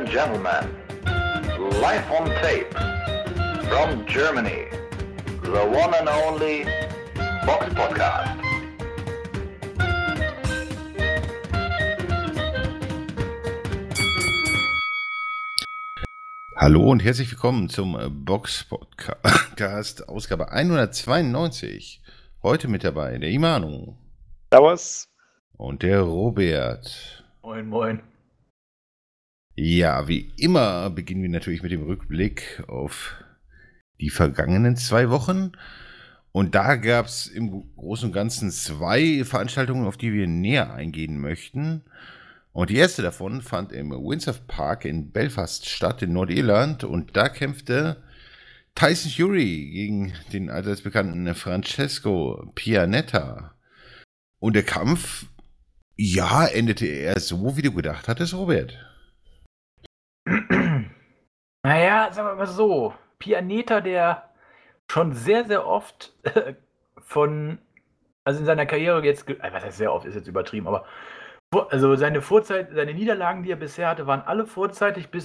and gentlemen, live on tape from Germany, the one and only Box Podcast. Hallo und herzlich willkommen zum Box Podcast, Ausgabe 192. Heute mit dabei der Imanu. Servus. Und der Robert. Moin, moin. Ja, wie immer beginnen wir natürlich mit dem Rückblick auf die vergangenen 2 Wochen. Und da gab es im Großen und Ganzen 2 Veranstaltungen, auf die wir näher eingehen möchten. Und die erste davon fand im Windsor Park in Belfast statt, in Nordirland. Und da kämpfte Tyson Fury gegen den allseits bekannten Francesco Pianeta. Und der Kampf, ja, endete eher so, wie du gedacht hattest, Robert. Naja, sagen wir mal so, Pianeta, der schon sehr, sehr oft also in seiner Karriere jetzt, was heißt sehr oft, ist jetzt übertrieben, aber also seine Niederlagen, die er bisher hatte, waren alle vorzeitig, bis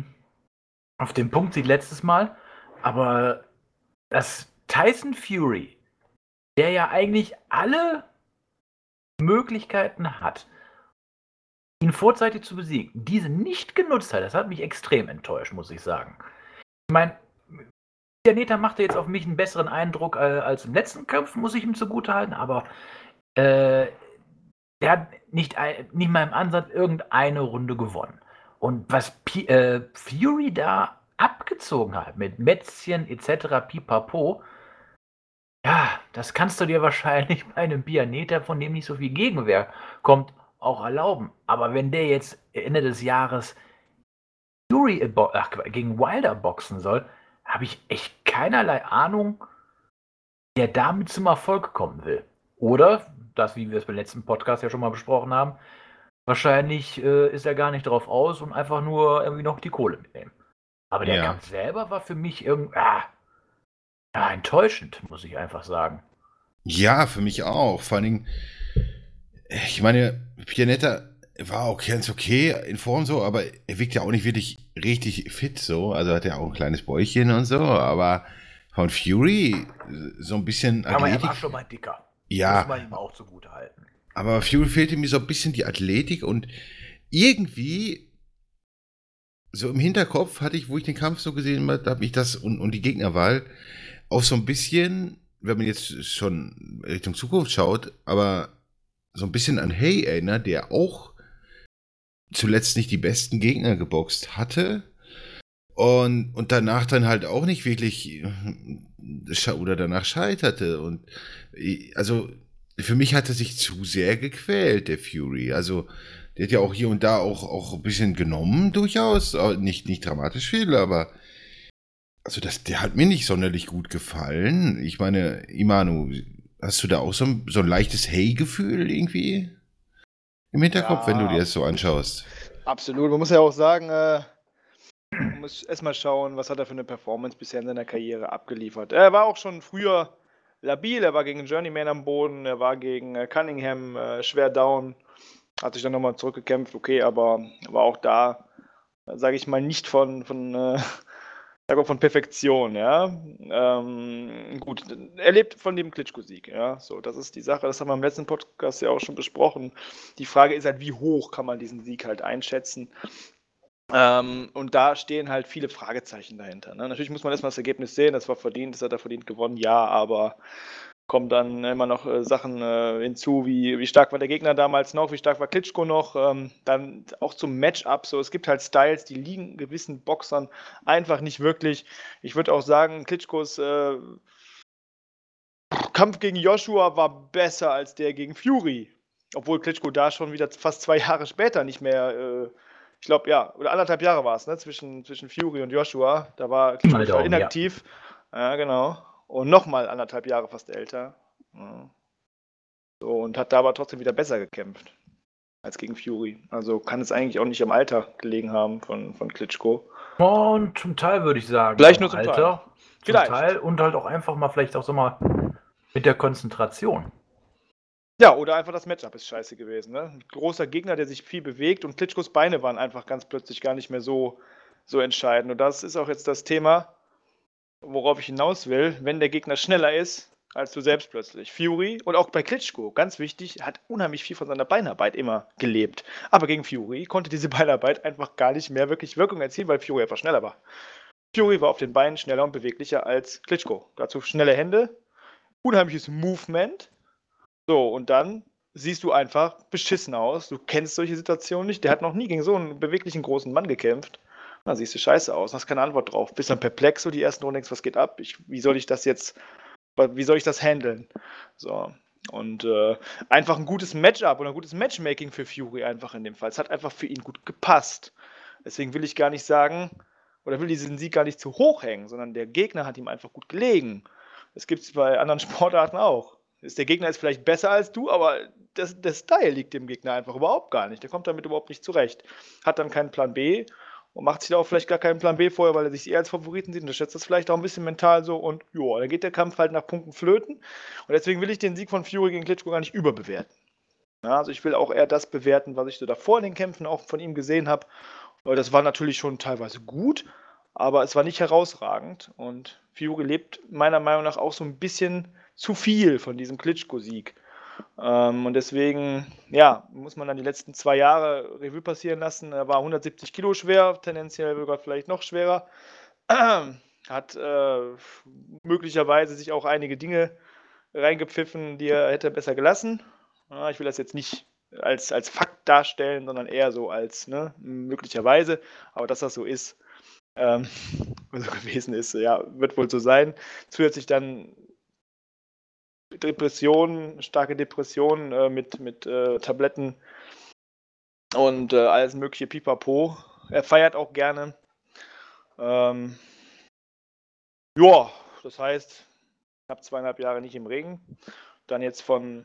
auf den Punktsieg letztes Mal. Aber das Tyson Fury, der ja eigentlich alle Möglichkeiten hat, ihn vorzeitig zu besiegen, diese nicht genutzt hat, das hat mich extrem enttäuscht, muss ich sagen. Ich meine, Pianeta machte jetzt auf mich einen besseren Eindruck als im letzten Kampf, muss ich ihm zugutehalten, aber der hat nicht mal im Ansatz irgendeine Runde gewonnen. Und was Fury da abgezogen hat, mit Mätzchen etc. pipapo, ja, das kannst du dir wahrscheinlich bei einem Pianeta, von dem nicht so viel Gegenwehr kommt, auch erlauben. Aber wenn der jetzt Ende des Jahres Fury gegen Wilder boxen soll, habe ich echt keinerlei Ahnung, wie er damit zum Erfolg kommen will. Oder, das, wie wir es beim letzten Podcast ja schon mal besprochen haben, wahrscheinlich ist er gar nicht drauf aus und einfach nur irgendwie noch die Kohle mitnehmen. Aber der Kampf selber war für mich enttäuschend, muss ich einfach sagen. Ja, für mich auch. Vor allen Dingen, ich meine, Pianeta war auch ganz okay in Form so, aber er wirkt ja auch nicht wirklich richtig fit so. Also hat er auch ein kleines Bäuchchen und so, aber von Fury so ein bisschen Athletik. Aber er war schon mal dicker. Ja. Muss man ihm auch zugute halten. Aber Fury fehlte mir so ein bisschen die Athletik und irgendwie so im Hinterkopf hatte ich, wo ich den Kampf so gesehen habe, mich das und die Gegnerwahl auch so ein bisschen, wenn man jetzt schon Richtung Zukunft schaut, aber so ein bisschen an Hay erinnert, der auch zuletzt nicht die besten Gegner geboxt hatte und danach dann halt auch nicht wirklich oder danach scheiterte. Und also für mich hat er sich zu sehr gequält, der Fury. Also der hat ja auch hier und da auch ein bisschen genommen, durchaus. Nicht dramatisch viel, aber also der hat mir nicht sonderlich gut gefallen. Ich meine, Imanu, hast du da auch so ein leichtes Hey-Gefühl irgendwie im Hinterkopf, wenn du dir das so anschaust? Absolut. Man muss ja auch sagen, man muss erstmal schauen, was hat er für eine Performance bisher in seiner Karriere abgeliefert. Er war auch schon früher labil, er war gegen Journeyman am Boden, er war gegen Cunningham schwer down, hat sich dann nochmal zurückgekämpft, okay, aber war auch da, sage ich mal, nicht von Perfektion, ja. Gut, er lebt von dem Klitschko-Sieg, ja. So, das ist die Sache, das haben wir im letzten Podcast ja auch schon besprochen. Die Frage ist halt, wie hoch kann man diesen Sieg halt einschätzen? Und da stehen halt viele Fragezeichen dahinter. Ne? Natürlich muss man erstmal das Ergebnis sehen, das war verdient, das hat er verdient gewonnen, ja, aber kommen dann immer noch Sachen hinzu, wie stark war der Gegner damals noch, wie stark war Klitschko noch, dann auch zum Matchup, so, es gibt halt Styles, die liegen gewissen Boxern einfach nicht wirklich. Ich würde auch sagen, Klitschkos Kampf gegen Joshua war besser als der gegen Fury, obwohl Klitschko da schon wieder fast 2 Jahre später nicht mehr, ich glaube, ja, oder 1,5 Jahre war es, ne, zwischen Fury und Joshua, da war Klitschko inaktiv, ja, genau. Und nochmal 1,5 Jahre fast älter. Ja. So, und hat da aber trotzdem wieder besser gekämpft als gegen Fury. Also kann es eigentlich auch nicht am Alter gelegen haben von Klitschko. Und zum Teil würde ich sagen. Vielleicht nur zum Teil. Vielleicht. Zum Teil und halt auch einfach mal vielleicht auch so mal mit der Konzentration. Ja, oder einfach das Matchup ist scheiße gewesen. Ne? Ein großer Gegner, der sich viel bewegt und Klitschkos Beine waren einfach ganz plötzlich gar nicht mehr so entscheidend. Und das ist auch jetzt das Thema, worauf ich hinaus will. Wenn der Gegner schneller ist als du selbst plötzlich. Fury und auch bei Klitschko, ganz wichtig, hat unheimlich viel von seiner Beinarbeit immer gelebt. Aber gegen Fury konnte diese Beinarbeit einfach gar nicht mehr wirklich Wirkung erzielen, weil Fury einfach schneller war. Fury war auf den Beinen schneller und beweglicher als Klitschko. Dazu schnelle Hände, unheimliches Movement. So, und dann siehst du einfach beschissen aus. Du kennst solche Situationen nicht. Der hat noch nie gegen so einen beweglichen großen Mann gekämpft. Da siehst du scheiße aus, hast keine Antwort drauf. Bist dann perplex, so die ersten Runden denkst, was geht ab? Wie soll ich das handeln? So. Und einfach ein gutes Matchup oder ein gutes Matchmaking für Fury einfach in dem Fall. Es hat einfach für ihn gut gepasst. Deswegen will ich gar nicht sagen, oder will diesen Sieg gar nicht zu hoch hängen, sondern der Gegner hat ihm einfach gut gelegen. Das gibt es bei anderen Sportarten auch. Der Gegner ist vielleicht besser als du, aber der Style liegt dem Gegner einfach überhaupt gar nicht. Der kommt damit überhaupt nicht zurecht. Hat dann keinen Plan B und macht sich da auch vielleicht gar keinen Plan B vorher, weil er sich eher als Favoriten sieht. Und schätzt das vielleicht auch ein bisschen mental so. Und ja, dann geht der Kampf halt nach Punkten flöten. Und deswegen will ich den Sieg von Fury gegen Klitschko gar nicht überbewerten. Ja, also ich will auch eher das bewerten, was ich so davor in den Kämpfen auch von ihm gesehen habe. Das war natürlich schon teilweise gut, aber es war nicht herausragend. Und Fury lebt meiner Meinung nach auch so ein bisschen zu viel von diesem Klitschko-Sieg. Und deswegen, ja, muss man dann die letzten 2 Jahre Revue passieren lassen. Er war 170 Kilo schwer, tendenziell sogar vielleicht noch schwerer. Hat möglicherweise sich auch einige Dinge reingepfiffen, die er hätte besser gelassen. Ja, ich will das jetzt nicht als Fakt darstellen, sondern eher so als möglicherweise. Aber dass das so ist, so gewesen ist, ja, wird wohl so sein. Zusätzlich dann starke Depressionen mit Tabletten und alles mögliche Pipapo. Er feiert auch gerne. Ja, das heißt, knapp 2,5 Jahre nicht im Ring. Dann jetzt von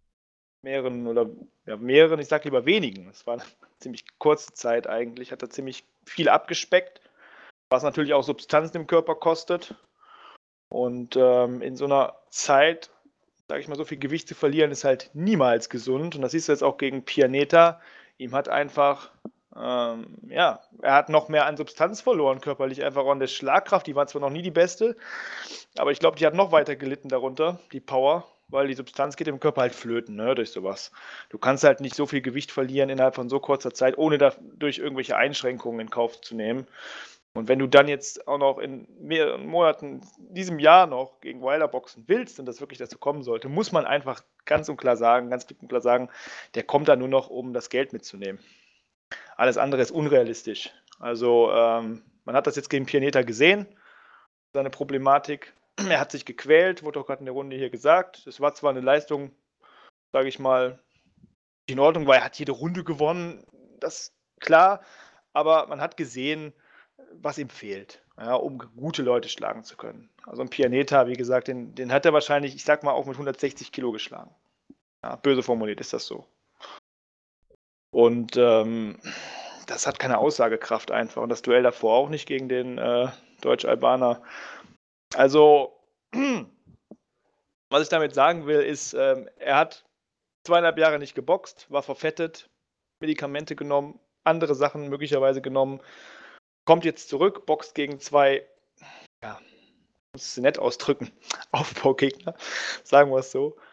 mehreren, ich sag lieber wenigen. Es war eine ziemlich kurze Zeit eigentlich, hat er ziemlich viel abgespeckt, was natürlich auch Substanzen im Körper kostet. Und in so einer Zeit, sage ich mal, so viel Gewicht zu verlieren, ist halt niemals gesund. Und das siehst du jetzt auch gegen Pianeta. Ihm hat einfach, er hat noch mehr an Substanz verloren körperlich, einfach an der Schlagkraft. Die war zwar noch nie die beste, aber ich glaube, die hat noch weiter gelitten darunter, die Power, weil die Substanz geht im Körper halt flöten, ne, durch sowas. Du kannst halt nicht so viel Gewicht verlieren innerhalb von so kurzer Zeit, ohne dadurch irgendwelche Einschränkungen in Kauf zu nehmen. Und wenn du dann jetzt auch noch in mehreren Monaten, diesem Jahr noch gegen Wilder boxen willst und das wirklich dazu kommen sollte, muss man einfach ganz klipp und klar sagen, der kommt da nur noch, um das Geld mitzunehmen. Alles andere ist unrealistisch. Also man hat das jetzt gegen Pianeta gesehen, seine Problematik. Er hat sich gequält, wurde auch gerade in der Runde hier gesagt. Es war zwar eine Leistung, sage ich mal, in Ordnung, weil er hat jede Runde gewonnen, das ist klar, aber man hat gesehen, was ihm fehlt, ja, um gute Leute schlagen zu können. Also ein Pianeta, wie gesagt, den hat er wahrscheinlich, ich sag mal, auch mit 160 Kilo geschlagen. Ja, böse formuliert ist das so. Und das hat keine Aussagekraft einfach. Und das Duell davor auch nicht gegen den Deutsch-Albaner. Also, was ich damit sagen will, ist, er hat 2,5 Jahre nicht geboxt, war verfettet, Medikamente genommen, andere Sachen möglicherweise genommen, kommt jetzt zurück, boxt gegen 2, ja, muss es nett ausdrücken, Aufbaugegner, sagen wir es so.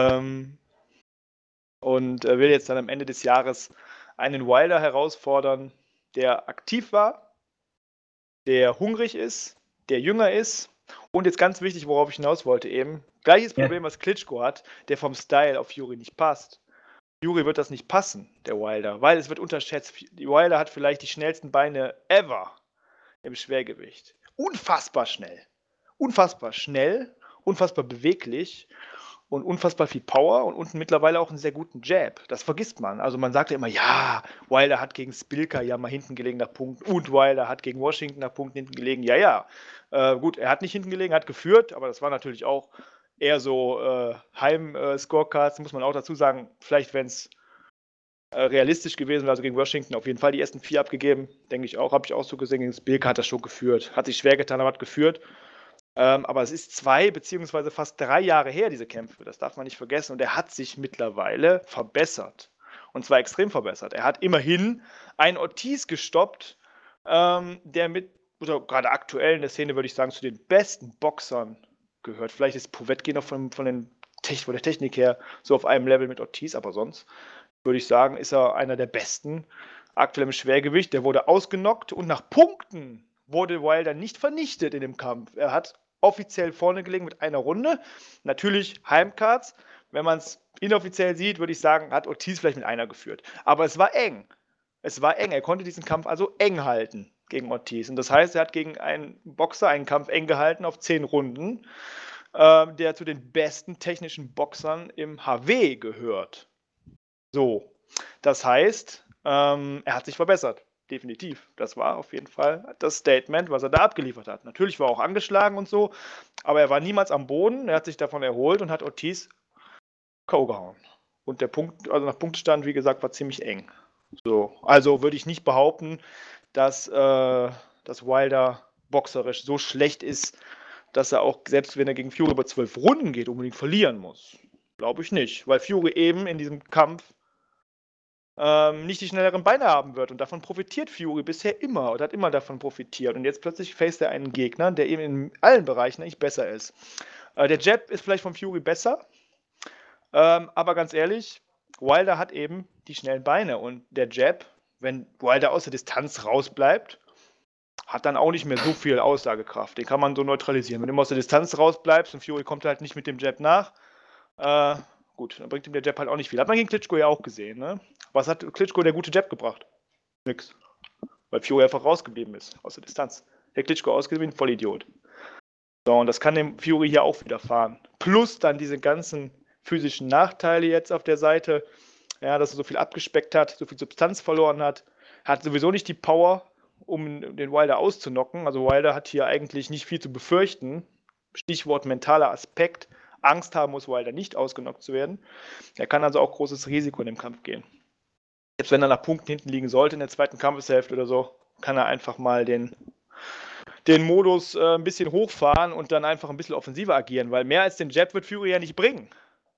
Und will jetzt dann am Ende des Jahres einen Wilder herausfordern, der aktiv war, der hungrig ist, der jünger ist und jetzt ganz wichtig, worauf ich hinaus wollte eben, gleiches Problem, was Klitschko hat, der vom Style auf Fury nicht passt. Fury wird das nicht passen, der Wilder, weil es wird unterschätzt. Die Wilder hat vielleicht die schnellsten Beine ever im Schwergewicht. Unfassbar schnell, unfassbar beweglich und unfassbar viel Power und unten mittlerweile auch einen sehr guten Jab. Das vergisst man. Also man sagt ja immer, ja, Wilder hat gegen Spilka ja mal hinten gelegen nach Punkten und Wilder hat gegen Washington nach Punkten hinten gelegen. Ja. Gut, er hat nicht hinten gelegen, hat geführt, aber das war natürlich auch eher so Heim-Scorecards, muss man auch dazu sagen. Vielleicht, wenn es realistisch gewesen wäre, also gegen Washington auf jeden Fall die ersten 4 abgegeben, denke ich auch, habe ich auch so gesehen. Gegen Spilka hat er schon geführt. Hat sich schwer getan, aber hat geführt. Aber es ist 2 beziehungsweise fast 3 Jahre her, diese Kämpfe. Das darf man nicht vergessen. Und er hat sich mittlerweile verbessert. Und zwar extrem verbessert. Er hat immerhin einen Ortiz gestoppt, der oder gerade aktuell in der Szene, würde ich sagen, zu den besten Boxern gehört. Vielleicht ist Povetkin noch von der Technik her so auf einem Level mit Ortiz, aber sonst würde ich sagen, ist er einer der besten aktuell im Schwergewicht. Der wurde ausgenockt und nach Punkten wurde Wilder nicht vernichtet in dem Kampf. Er hat offiziell vorne gelegen mit einer Runde. Natürlich Heimcards. Wenn man es inoffiziell sieht, würde ich sagen, hat Ortiz vielleicht mit einer geführt. Aber es war eng. Es war eng. Er konnte diesen Kampf also eng halten gegen Ortiz. Und das heißt, er hat gegen einen Boxer einen Kampf eng gehalten auf 10 Runden, der zu den besten technischen Boxern im HW gehört. So, das heißt, er hat sich verbessert. Definitiv. Das war auf jeden Fall das Statement, was er da abgeliefert hat. Natürlich war er auch angeschlagen und so, aber er war niemals am Boden. Er hat sich davon erholt und hat Ortiz K.O. gehauen. Und der Punkt, also nach Punktestand, wie gesagt, war ziemlich eng. So, also würde ich nicht behaupten, dass Wilder boxerisch so schlecht ist, dass er auch, selbst wenn er gegen Fury über 12 Runden geht, unbedingt verlieren muss. Glaube ich nicht, weil Fury eben in diesem Kampf nicht die schnelleren Beine haben wird. Und davon profitiert Fury bisher immer und hat immer davon profitiert. Und jetzt plötzlich faced er einen Gegner, der eben in allen Bereichen eigentlich besser ist. Der Jab ist vielleicht von Fury besser, aber ganz ehrlich, Wilder hat eben die schnellen Beine. Und der Jab, wenn Wilder aus der Distanz rausbleibt, hat dann auch nicht mehr so viel Aussagekraft. Den kann man so neutralisieren. Wenn du immer aus der Distanz rausbleibst und Fury kommt halt nicht mit dem Jab nach, gut, dann bringt ihm der Jab halt auch nicht viel. Hat man gegen Klitschko ja auch gesehen, ne? Was hat Klitschko der gute Jab gebracht? Nix. Weil Fury einfach rausgeblieben ist, aus der Distanz. Der Klitschko ausgeblieben, Vollidiot. So, und das kann dem Fury hier auch widerfahren. Plus dann diese ganzen physischen Nachteile jetzt auf der Seite, ja, dass er so viel abgespeckt hat, so viel Substanz verloren hat. Hat sowieso nicht die Power, um den Wilder auszunocken. Also Wilder hat hier eigentlich nicht viel zu befürchten. Stichwort mentaler Aspekt. Angst haben muss, Wilder nicht ausgenockt zu werden. Er kann also auch großes Risiko in dem Kampf gehen. Selbst wenn er nach Punkten hinten liegen sollte in der zweiten Kampfeshälfte oder so, kann er einfach mal den Modus ein bisschen hochfahren und dann einfach ein bisschen offensiver agieren, weil mehr als den Jab wird Fury ja nicht bringen.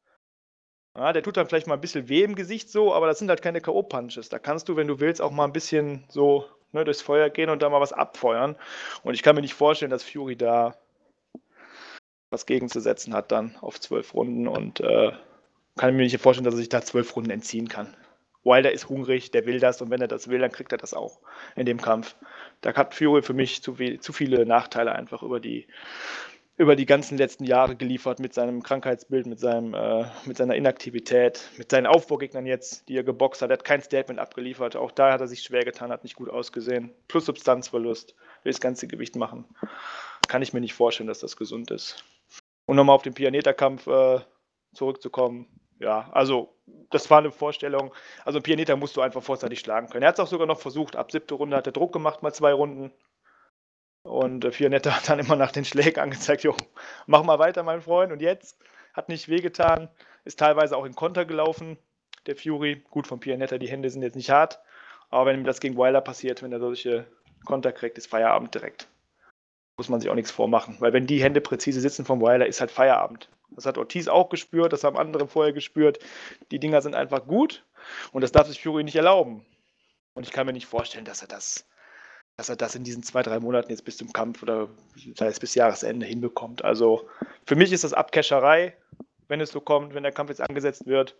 Ja, der tut dann vielleicht mal ein bisschen weh im Gesicht so, aber das sind halt keine K.O.-Punches. Da kannst du, wenn du willst, auch mal ein bisschen so durchs Feuer gehen und da mal was abfeuern. Und ich kann mir nicht vorstellen, dass Fury da was gegenzusetzen hat dann auf 12 Runden und kann mir nicht vorstellen, dass er sich da 12 Runden entziehen kann. Wilder ist hungrig, der will das und wenn er das will, dann kriegt er das auch in dem Kampf. Da hat Fury für mich zu viele Nachteile einfach über die ganzen letzten Jahre geliefert mit seinem Krankheitsbild, mit seiner Inaktivität, mit seinen Aufbaugegnern jetzt, die er geboxt hat. Er hat kein Statement abgeliefert. Auch da hat er sich schwer getan, hat nicht gut ausgesehen. Plus Substanzverlust, will das ganze Gewicht machen. Kann ich mir nicht vorstellen, dass das gesund ist. Und nochmal auf den Pianeta-Kampf zurückzukommen. Ja, also das war eine Vorstellung. Also Pianeta musst du einfach vorzeitig schlagen können. Er hat es auch sogar noch versucht. Ab 7. Runde hat er Druck gemacht, mal 2 Runden. Und Pianeta hat dann immer nach den Schlägen angezeigt, jo, mach mal weiter, mein Freund. Und jetzt hat nicht wehgetan, ist teilweise auch in Konter gelaufen, der Fury. Gut, von Pianeta, die Hände sind jetzt nicht hart. Aber wenn ihm das gegen Wilder passiert, wenn er solche Konter kriegt, ist Feierabend direkt. Muss man sich auch nichts vormachen. Weil wenn die Hände präzise sitzen vom Wilder, ist halt Feierabend. Das hat Ortiz auch gespürt, das haben andere vorher gespürt. Die Dinger sind einfach gut und das darf sich Fury nicht erlauben. Und ich kann mir nicht vorstellen, dass er das in diesen 2-3 Monaten jetzt bis zum Kampf oder sei es bis Jahresende hinbekommt. Also für mich ist das Abkescherei, wenn es so kommt, wenn der Kampf jetzt angesetzt wird.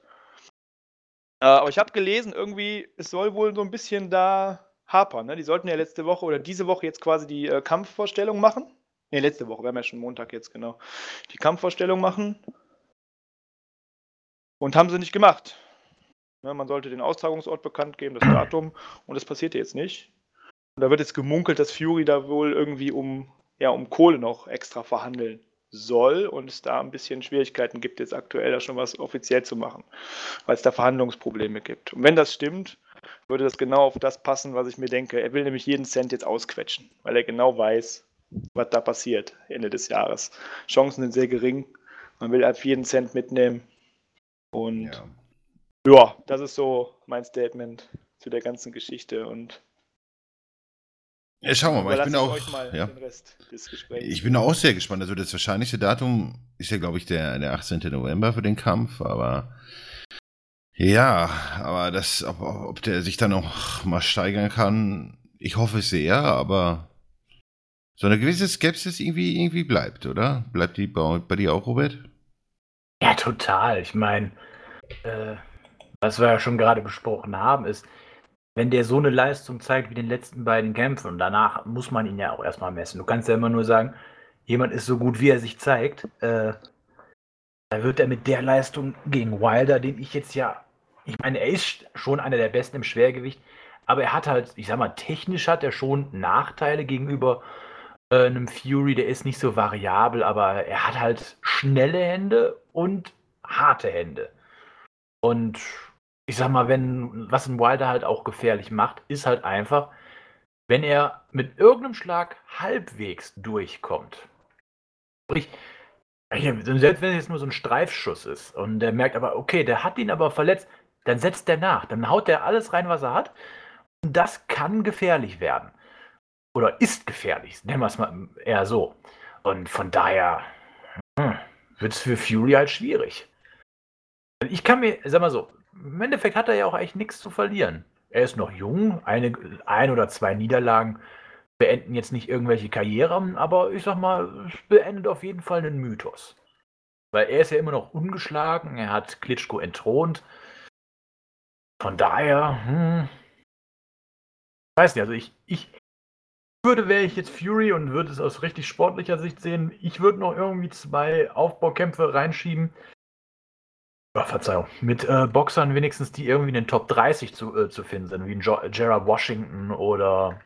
Aber ich habe gelesen, irgendwie, es soll wohl so ein bisschen da hapern. Ne? Die sollten ja letzte Woche oder diese Woche jetzt quasi die Kampfvorstellung machen. Ne, letzte Woche, wir haben ja schon Montag jetzt, genau. Die Kampfvorstellung machen. Und haben sie nicht gemacht. Ne, man sollte den Austragungsort bekannt geben, das Datum. Und das passierte jetzt nicht. Und da wird jetzt gemunkelt, dass Fury da wohl irgendwie um Kohle noch extra verhandeln soll. Und es da ein bisschen Schwierigkeiten gibt, jetzt aktuell da schon was offiziell zu machen. Weil es da Verhandlungsprobleme gibt. Und wenn das stimmt, würde das genau auf das passen, was ich mir denke. Er will nämlich jeden Cent jetzt ausquetschen. Weil er genau weiß, was da passiert Ende des Jahres. Chancen sind sehr gering. Man will ab jeden Cent mitnehmen. Und ja, das ist so mein Statement zu der ganzen Geschichte. Und Ja, schauen wir mal. Ich bin Überlasse auch, euch mal ja, den Rest des Gesprächs. ich bin auch sehr gespannt. Also das wahrscheinlichste Datum ist ja, glaube ich, der 18. November für den Kampf, aber ja, aber ob der sich dann noch mal steigern kann, ich hoffe es sehr, aber so eine gewisse Skepsis irgendwie bleibt, oder? Bleibt die bei dir auch, Robert? Ja, total. Ich meine, was wir ja schon gerade besprochen haben, ist, wenn der so eine Leistung zeigt wie den letzten beiden Kämpfen, und danach muss man ihn ja auch erstmal messen. Du kannst ja immer nur sagen, jemand ist so gut, wie er sich zeigt. Da wird er mit der Leistung gegen Wilder, den ich jetzt ja, ich meine, er ist schon einer der Besten im Schwergewicht, aber er hat halt, ich sag mal, technisch hat er schon Nachteile gegenüber einem Fury, der ist nicht so variabel, aber er hat halt schnelle Hände und harte Hände. Und ich sag mal, was ein Wilder halt auch gefährlich macht, ist halt einfach, wenn er mit irgendeinem Schlag halbwegs durchkommt. Sprich, selbst wenn es jetzt nur so ein Streifschuss ist und der merkt aber, okay, der hat ihn aber verletzt, dann setzt der nach. Dann haut der alles rein, was er hat. Und das kann gefährlich werden. Oder ist gefährlich, nennen wir es mal eher so. Und von daher wird es für Fury halt schwierig. Ich kann mir, sag mal so, im Endeffekt hat er ja auch eigentlich nichts zu verlieren. Er ist noch jung, ein oder zwei Niederlagen beenden jetzt nicht irgendwelche Karrieren, aber ich sag mal, es beendet auf jeden Fall einen Mythos. Weil er ist ja immer noch ungeschlagen, er hat Klitschko entthront. Von daher, weiß nicht, also ich würde, wäre ich jetzt Fury und würde es aus richtig sportlicher Sicht sehen, ich würde noch irgendwie 2 Aufbaukämpfe reinschieben. Oh, Verzeihung, mit Boxern wenigstens, die irgendwie in den Top 30 zu finden sind, wie ein Gerard Washington oder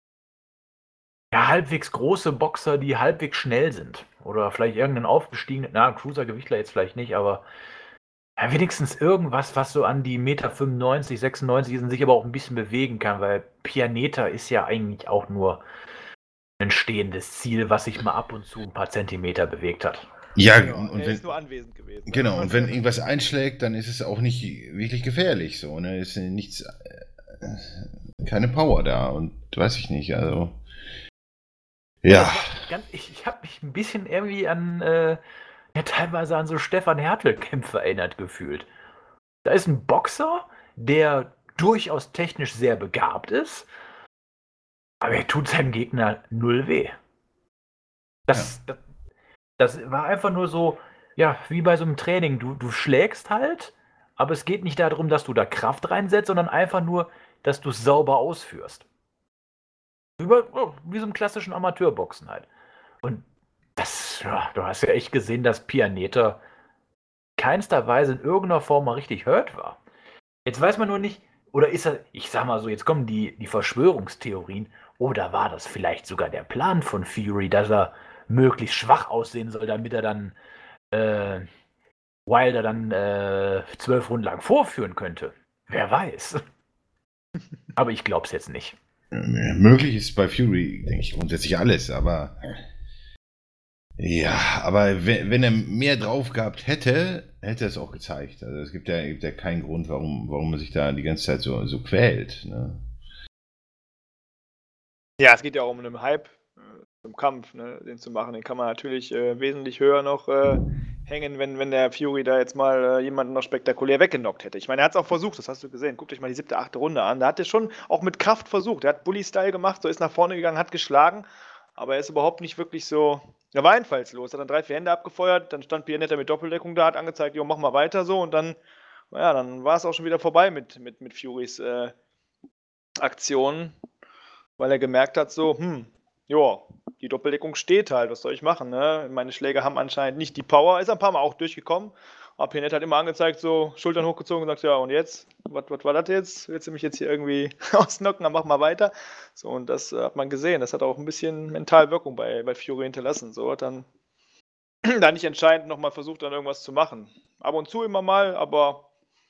ja, halbwegs große Boxer, die halbwegs schnell sind. Oder vielleicht irgendeinen aufgestiegenen, Cruisergewichtler jetzt vielleicht nicht, aber ja, wenigstens irgendwas, was so an die 1,95 Meter, 96 ist und sich aber auch ein bisschen bewegen kann, weil Pianeta ist ja eigentlich auch nur ein stehendes Ziel, was sich mal ab und zu ein paar Zentimeter bewegt hat. Ja, Genau, und er wenn, ist nur anwesend gewesen. genau, und wenn irgendwas einschlägt, dann ist es auch nicht wirklich gefährlich, so, ne? Ist nichts, keine Power da und weiß ich nicht, also. Ja. Ich habe mich ein bisschen irgendwie an, teilweise an so Stefan Hertel-Kämpfe erinnert gefühlt. Da ist ein Boxer, der durchaus technisch sehr begabt ist, aber er tut seinem Gegner null weh. Das war einfach nur so, ja, wie bei so einem Training. Du schlägst halt, aber es geht nicht darum, dass du da Kraft reinsetzt, sondern einfach nur, dass du es sauber ausführst. Wie so im klassischen Amateurboxen halt. Und du hast ja echt gesehen, dass Pianeta keinster Weise in irgendeiner Form mal richtig hurt war. Jetzt weiß man nur nicht, oder ist er, ich sag mal so, jetzt kommen die Verschwörungstheorien, oder war das vielleicht sogar der Plan von Fury, dass er möglichst schwach aussehen soll, damit er dann Wilder dann 12 Runden lang vorführen könnte. Wer weiß. Aber ich glaub's jetzt nicht. Möglich ist bei Fury, denke ich, grundsätzlich alles, aber ja, aber wenn er mehr drauf gehabt hätte, hätte er es auch gezeigt. Also es gibt ja keinen Grund, warum man sich da die ganze Zeit so quält. Ne? Ja, es geht ja auch um einen Hype im Kampf, ne, den zu machen. Den kann man natürlich wesentlich höher noch hängen, wenn der Fury da jetzt mal jemanden noch spektakulär weggenockt hätte. Ich meine, er hat es auch versucht, das hast du gesehen. Guckt euch mal die 7., 8. Runde an. Da hat er schon auch mit Kraft versucht. Er hat Bully-Style gemacht, so ist nach vorne gegangen, hat geschlagen, aber er ist überhaupt nicht wirklich so. Er war einfallslos, hat dann 3, 4 Hände abgefeuert, dann stand Pianeta mit Doppeldeckung da, hat angezeigt, jo, mach mal weiter so und dann, naja, dann war es auch schon wieder vorbei mit Furys Aktionen, weil er gemerkt hat, so, ja, die Doppeldeckung steht halt, was soll ich machen, ne? Meine Schläge haben anscheinend nicht die Power, ist ein paar Mal auch durchgekommen, aber Pianeta hat immer angezeigt, so, Schultern hochgezogen und sagt, ja, und jetzt? Was war das jetzt? Willst du mich jetzt hier irgendwie ausnocken, dann mach mal weiter. So, und das hat man gesehen, das hat auch ein bisschen mental Wirkung bei Fury hinterlassen, so, hat dann da nicht entscheidend nochmal versucht, dann irgendwas zu machen. Ab und zu immer mal, aber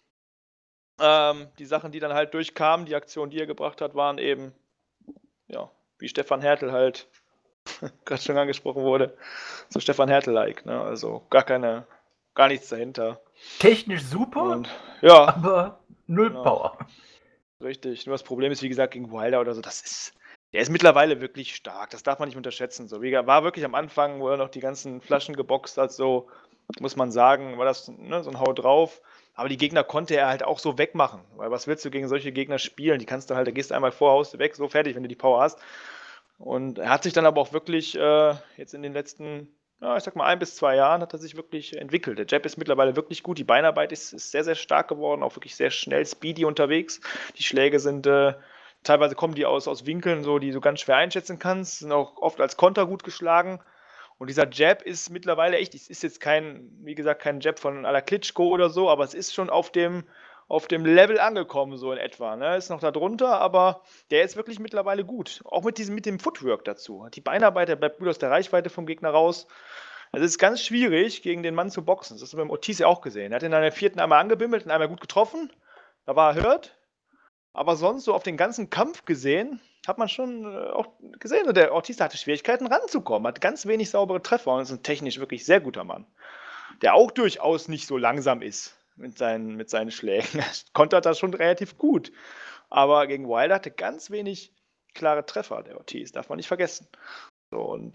die Sachen, die dann halt durchkamen, die Aktionen, die er gebracht hat, waren eben, ja, wie Stefan Hertel halt gerade schon angesprochen wurde, so Stefan Hertel-like, ne? Also gar nichts dahinter. Technisch super, und, ja, aber null genau. Power. Richtig. Nur das Problem ist, wie gesagt, gegen Wilder oder so, das ist Der ist mittlerweile wirklich stark, das darf man nicht unterschätzen. So, wie war wirklich am Anfang, wo er noch die ganzen Flaschen geboxt hat, so muss man sagen, war das, ne, so ein Hau drauf. Aber die Gegner konnte er halt auch so wegmachen. Weil was willst du gegen solche Gegner spielen? Die kannst du halt, da gehst du einmal vor, haust du weg, so fertig, wenn du die Power hast. Und er hat sich dann aber auch wirklich jetzt in den letzten, ja, ich sag mal 1 bis 2 Jahren hat er sich wirklich entwickelt. Der Jab ist mittlerweile wirklich gut, die Beinarbeit ist sehr, sehr stark geworden, auch wirklich sehr schnell, speedy unterwegs. Die Schläge sind, teilweise kommen die aus Winkeln, so, die du ganz schwer einschätzen kannst, sind auch oft als Konter gut geschlagen. Und dieser Jab ist mittlerweile echt, es ist jetzt wie gesagt, kein Jab von à la Klitschko oder so, aber es ist schon auf dem Level angekommen, so in etwa. Ne? Ist noch da drunter, aber der ist wirklich mittlerweile gut. Auch mit dem Footwork dazu. Die Beinarbeit, der bleibt gut aus der Reichweite vom Gegner raus. Also es ist ganz schwierig, gegen den Mann zu boxen. Das hast du beim Ortiz ja auch gesehen. Er hat ihn in der 4. einmal angebimmelt und einmal gut getroffen. Da war er hurt. Aber sonst, so auf den ganzen Kampf gesehen, hat man schon auch gesehen, der Ortiz hatte Schwierigkeiten ranzukommen, hat ganz wenig saubere Treffer und ist ein technisch wirklich sehr guter Mann, der auch durchaus nicht so langsam ist mit seinen Schlägen. Er kontert das schon relativ gut, aber gegen Wilder hatte ganz wenig klare Treffer, der Ortiz, darf man nicht vergessen. So, und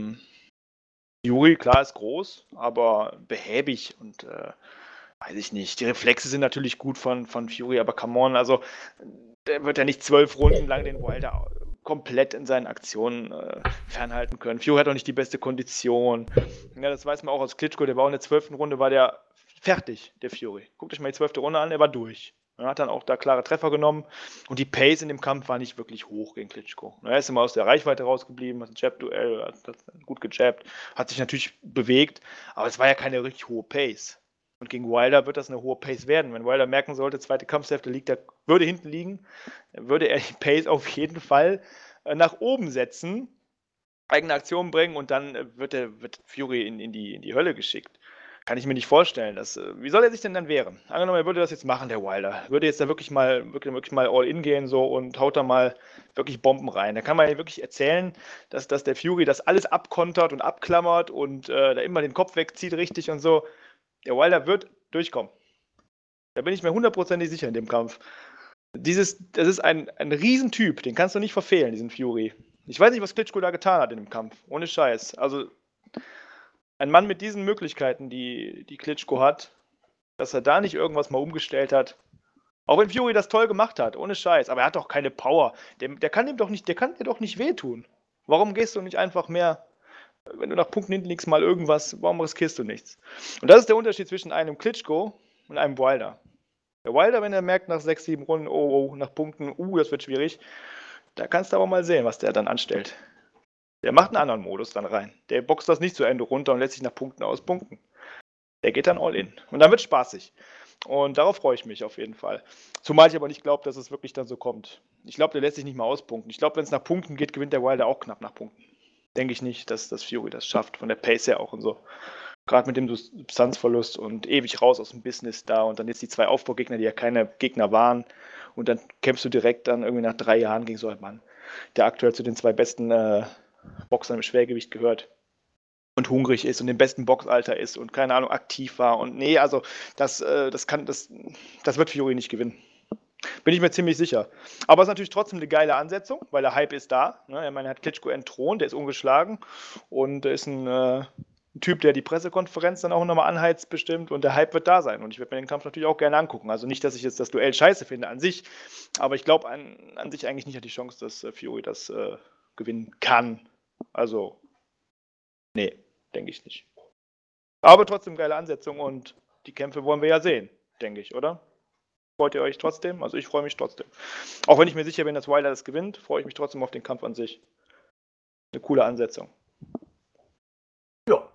Fury, klar, ist groß, aber behäbig und weiß ich nicht. Die Reflexe sind natürlich gut von Fury, aber come on, also der wird ja nicht 12 Runden lang den Wilder komplett in seinen Aktionen fernhalten können. Fury hat auch nicht die beste Kondition. Ja, das weiß man auch aus Klitschko, der war auch in der 12. Runde, war der fertig, der Fury. Guckt euch mal die 12. Runde an, der war durch. Er hat dann auch da klare Treffer genommen und die Pace in dem Kampf war nicht wirklich hoch gegen Klitschko. Er ist immer aus der Reichweite rausgeblieben, hat ein Jab-Duell, hat gut gejabbt, hat sich natürlich bewegt, aber es war ja keine richtig hohe Pace. Und gegen Wilder wird das eine hohe Pace werden. Wenn Wilder merken sollte, zweite Kampfhälfte würde hinten liegen, würde er die Pace auf jeden Fall nach oben setzen, eigene Aktionen bringen und dann wird Fury in die Hölle geschickt. Kann ich mir nicht vorstellen. Wie soll er sich denn dann wehren? Angenommen, er würde das jetzt machen, der Wilder. Würde jetzt da wirklich mal all in gehen so und haut da mal wirklich Bomben rein. Da kann man ja wirklich erzählen, dass der Fury das alles abkontert und abklammert und da immer den Kopf wegzieht richtig und so. Der Wilder wird durchkommen. Da bin ich mir 100%ig sicher in dem Kampf. Das ist ein Riesentyp, den kannst du nicht verfehlen, diesen Fury. Ich weiß nicht, was Klitschko da getan hat in dem Kampf. Ohne Scheiß. Also ein Mann mit diesen Möglichkeiten, die Klitschko hat, dass er da nicht irgendwas mal umgestellt hat. Auch wenn Fury das toll gemacht hat, ohne Scheiß. Aber er hat doch keine Power. Der kann dir doch nicht wehtun. Warum gehst du nicht einfach mehr, wenn du nach Punkten hinten liegst, mal irgendwas, warum riskierst du nichts? Und das ist der Unterschied zwischen einem Klitschko und einem Wilder. Der Wilder, wenn er merkt nach 6, 7 Runden, oh, nach Punkten, das wird schwierig, da kannst du aber mal sehen, was der dann anstellt. Der macht einen anderen Modus dann rein. Der boxt das nicht zu Ende runter und lässt sich nach Punkten auspunkten. Der geht dann all in. Und dann wird es spaßig. Und darauf freue ich mich auf jeden Fall. Zumal ich aber nicht glaube, dass es wirklich dann so kommt. Ich glaube, der lässt sich nicht mal auspunkten. Ich glaube, wenn es nach Punkten geht, gewinnt der Wilder auch knapp nach Punkten. Denke ich nicht, dass Fury das schafft, von der Pace her auch und so. Gerade mit dem Substanzverlust und ewig raus aus dem Business da und dann jetzt die 2 Aufbaugegner, die ja keine Gegner waren und dann kämpfst du direkt dann irgendwie nach 3 Jahren gegen so einen Mann, der aktuell zu den 2 besten Boxern im Schwergewicht gehört und hungrig ist und im besten Boxalter ist und keine Ahnung, aktiv war und nee, also das wird Fury nicht gewinnen. Bin ich mir ziemlich sicher. Aber es ist natürlich trotzdem eine geile Ansetzung, weil der Hype ist da. Ne? Ich meine, er hat Klitschko entthront, der ist ungeschlagen und ist ein Typ, der die Pressekonferenz dann auch nochmal anheizt bestimmt und der Hype wird da sein und ich werde mir den Kampf natürlich auch gerne angucken. Also nicht, dass ich jetzt das Duell scheiße finde an sich, aber ich glaube an sich eigentlich nicht hat die Chance, dass Fury das gewinnen kann. Also, nee, denke ich nicht. Aber trotzdem geile Ansetzung und die Kämpfe wollen wir ja sehen, denke ich, oder? Freut ihr euch trotzdem? Also ich freue mich trotzdem. Auch wenn ich mir sicher bin, dass Wilder das gewinnt, freue ich mich trotzdem auf den Kampf an sich. Eine coole Ansetzung. Ja.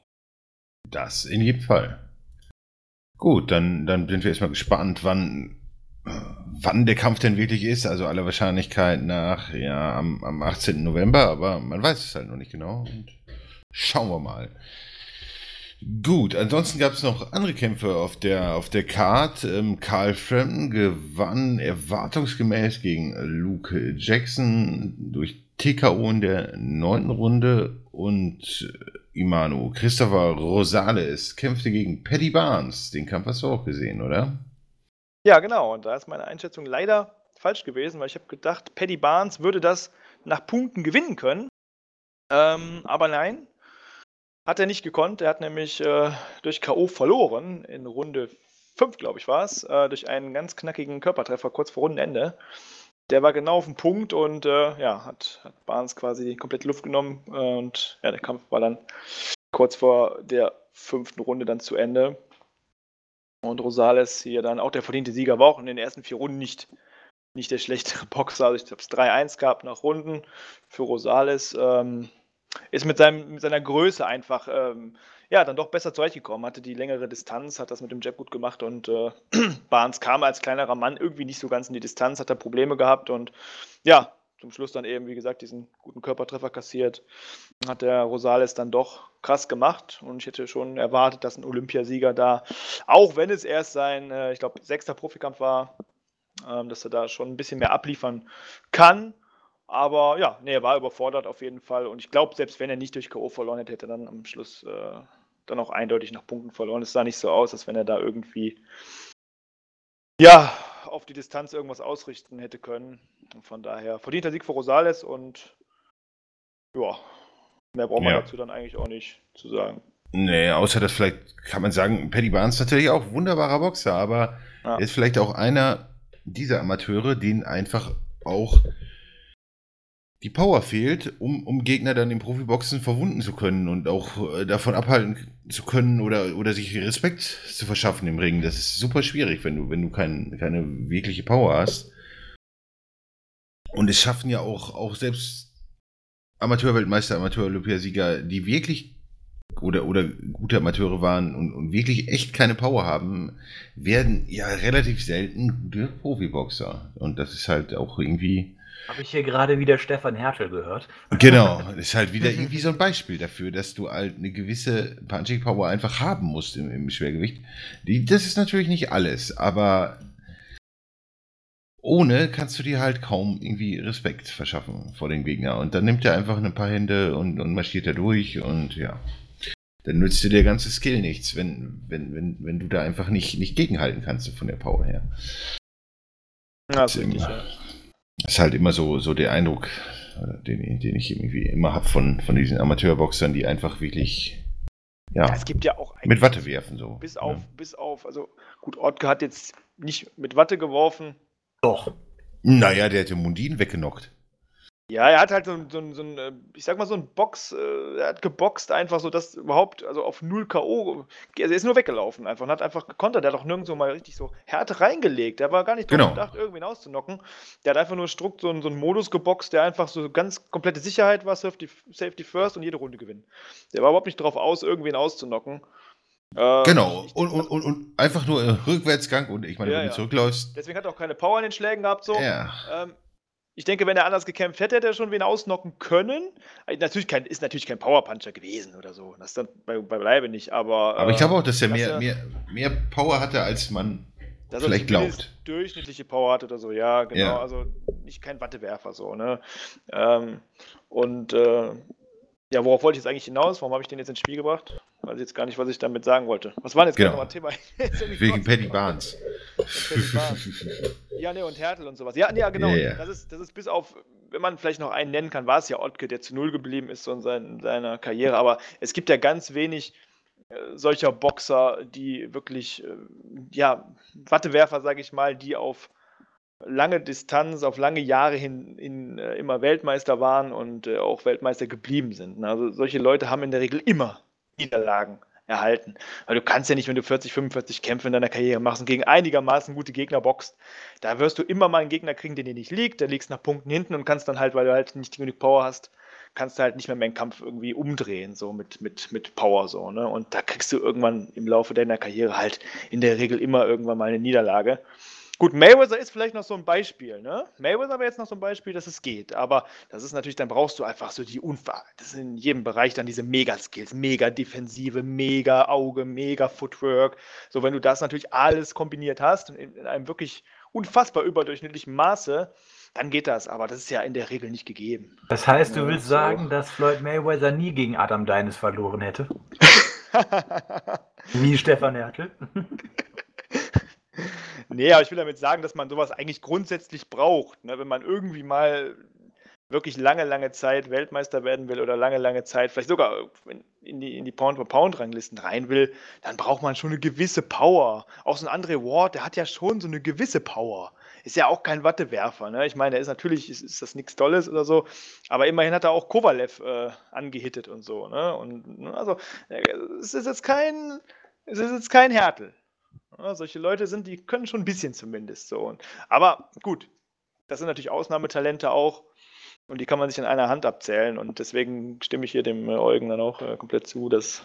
Das in jedem Fall. Gut, dann sind wir erstmal gespannt, wann der Kampf denn wirklich ist. Also aller Wahrscheinlichkeit nach, ja, am 18. November, aber man weiß es halt noch nicht genau. Und schauen wir mal. Gut, ansonsten gab es noch andere Kämpfe auf der Card. Carl Frampton gewann erwartungsgemäß gegen Luke Jackson durch TKO in der 9. Runde und Imanu Christopher Rosales kämpfte gegen Paddy Barnes. Den Kampf hast du auch gesehen, oder? Ja, genau. Und da ist meine Einschätzung leider falsch gewesen, weil ich habe gedacht, Paddy Barnes würde das nach Punkten gewinnen können. Aber nein, hat er nicht gekonnt. Er hat nämlich durch K.O. verloren in Runde 5, glaube ich, war es, durch einen ganz knackigen Körpertreffer kurz vor Rundenende. Der war genau auf den Punkt und hat Barnes quasi komplett Luft genommen und der Kampf war dann kurz vor der 5. Runde dann zu Ende. Und Rosales hier dann auch der verdiente Sieger, war auch in den ersten 4 Runden nicht der schlechtere Boxer. Also ich glaube, es 3-1 gab nach Runden für Rosales. Ist mit seiner Größe einfach dann doch besser zurechtgekommen, hatte die längere Distanz, hat das mit dem Jab gut gemacht und Barnes kam als kleinerer Mann irgendwie nicht so ganz in die Distanz, hat da Probleme gehabt und ja, zum Schluss dann eben, wie gesagt, diesen guten Körpertreffer kassiert, hat der Rosales dann doch krass gemacht und ich hätte schon erwartet, dass ein Olympiasieger da, auch wenn es erst sein, ich glaube, 6. Profikampf war, dass er da schon ein bisschen mehr abliefern kann. Aber ja, er war überfordert auf jeden Fall. Und ich glaube, selbst wenn er nicht durch K.O. verloren hätte, hätte er dann am Schluss dann auch eindeutig nach Punkten verloren. Es sah nicht so aus, als wenn er da irgendwie auf die Distanz irgendwas ausrichten hätte können. Und von daher verdienter Sieg für Rosales und mehr braucht man dazu dann eigentlich auch nicht zu sagen. Nee, außer dass vielleicht, kann man sagen, Paddy Barnes natürlich auch wunderbarer Boxer, aber er ist vielleicht auch einer dieser Amateure, denen einfach auch die Power fehlt, um Gegner dann im Profiboxen verwunden zu können und auch davon abhalten zu können oder sich Respekt zu verschaffen im Ring. Das ist super schwierig, wenn du keine wirkliche Power hast. Und es schaffen ja auch selbst Amateurweltmeister, Amateur-Olympiasieger, die wirklich oder gute Amateure waren und wirklich echt keine Power haben, werden ja relativ selten gute Profiboxer. Und das ist halt auch irgendwie... Habe ich hier gerade wieder Stefan Hertel gehört. Genau, das ist halt wieder irgendwie so ein Beispiel dafür, dass du halt eine gewisse Punching Power einfach haben musst im Schwergewicht. Das ist natürlich nicht alles, aber ohne kannst du dir halt kaum irgendwie Respekt verschaffen vor dem Gegner. Und dann nimmt er einfach ein paar Hände und marschiert er durch und ja. Dann nützt dir der ganze Skill nichts, wenn du da einfach nicht gegenhalten kannst von der Power her. Ja, das ist halt immer so der Eindruck, den ich irgendwie immer habe von diesen Amateurboxern, die einfach wirklich es gibt ja auch mit Watte werfen. So. Bis auf, also gut, Ottke hat jetzt nicht mit Watte geworfen. Doch. Naja, der hat den Mundin weggenockt. Ja, er hat halt so ein, ich sag mal so ein Box, er hat geboxt einfach so, dass überhaupt, also auf 0 K.O., also er ist nur weggelaufen einfach und hat einfach gekontert, der hat auch nirgendwo mal richtig so Härte reingelegt, der war gar nicht drauf gedacht, irgendwen auszunocken, der hat einfach nur strukt so einen Modus geboxt, der einfach so ganz komplette Sicherheit war, Safety First und jede Runde gewinnen. Der war überhaupt nicht drauf aus, irgendwen auszunocken. Genau, und einfach nur Rückwärtsgang und ich meine, wenn du zurückläufst. Deswegen hat er auch keine Power in den Schlägen gehabt, so. Ja. Ich denke, wenn er anders gekämpft hätte, hätte er schon wen ausnocken können. Ist natürlich kein Powerpuncher gewesen oder so. Das dann beileibe nicht, aber ich glaube auch, dass er mehr Power hatte, als man vielleicht glaubt. Durchschnittliche Power hatte oder so, ja, genau. Ja. Also nicht kein Wattewerfer so, ne? Worauf wollte ich jetzt eigentlich hinaus? Warum habe ich den jetzt ins Spiel gebracht? Weiß ich jetzt gar nicht, was ich damit sagen wollte. Was war denn jetzt genau. Nochmal Thema? Wegen Paddy Barnes. Ja, und Hertel und sowas. Ja, genau. Ja. Das ist bis auf, wenn man vielleicht noch einen nennen kann, war es ja Ottke, der zu 0 geblieben ist so in seiner Karriere. Aber es gibt ja ganz wenig solcher Boxer, die wirklich, Wattewerfer, sage ich mal, die auf lange Distanz, auf lange Jahre hin immer Weltmeister waren und auch Weltmeister geblieben sind. Also solche Leute haben in der Regel immer Niederlagen erhalten. Weil du kannst ja nicht, wenn du 40, 45 Kämpfe in deiner Karriere machst und gegen einigermaßen gute Gegner boxt, da wirst du immer mal einen Gegner kriegen, der dir nicht liegt, der liegst nach Punkten hinten und kannst dann halt, weil du halt nicht genug Power hast, kannst du halt nicht mehr einen Kampf irgendwie umdrehen, so mit Power so, ne? Und da kriegst du irgendwann im Laufe deiner Karriere halt in der Regel immer irgendwann mal eine Niederlage. Gut, Mayweather ist vielleicht noch so ein Beispiel, ne? Mayweather wäre jetzt noch so ein Beispiel, dass es geht, aber das ist natürlich, dann brauchst du einfach so das ist in jedem Bereich dann diese Mega-Skills, Mega-Defensive, Mega-Auge, Mega-Footwork, so wenn du das natürlich alles kombiniert hast und in einem wirklich unfassbar überdurchschnittlichen Maße, dann geht das, aber das ist ja in der Regel nicht gegeben. Das heißt, du willst sagen, dass Floyd Mayweather nie gegen Adam Deines verloren hätte? Wie Stefan Hertel? Nee, aber ich will damit sagen, dass man sowas eigentlich grundsätzlich braucht. Ne? Wenn man irgendwie mal wirklich lange Zeit Weltmeister werden will oder lange Zeit vielleicht sogar in die Pound-for-Pound-Ranglisten rein will, dann braucht man schon eine gewisse Power. Auch so ein Andre Ward, der hat ja schon so eine gewisse Power. Ist ja auch kein Wattewerfer, ne? Ich meine, der ist natürlich, ist das nichts Tolles oder so, aber immerhin hat er auch Kovalev angehittet und so, ne? Und also, es ist jetzt kein Härtel. Ja, solche Leute die können schon ein bisschen zumindest so. Aber gut, das sind natürlich Ausnahmetalente auch. Und die kann man sich in einer Hand abzählen. Und deswegen stimme ich hier dem Eugen dann auch komplett zu, dass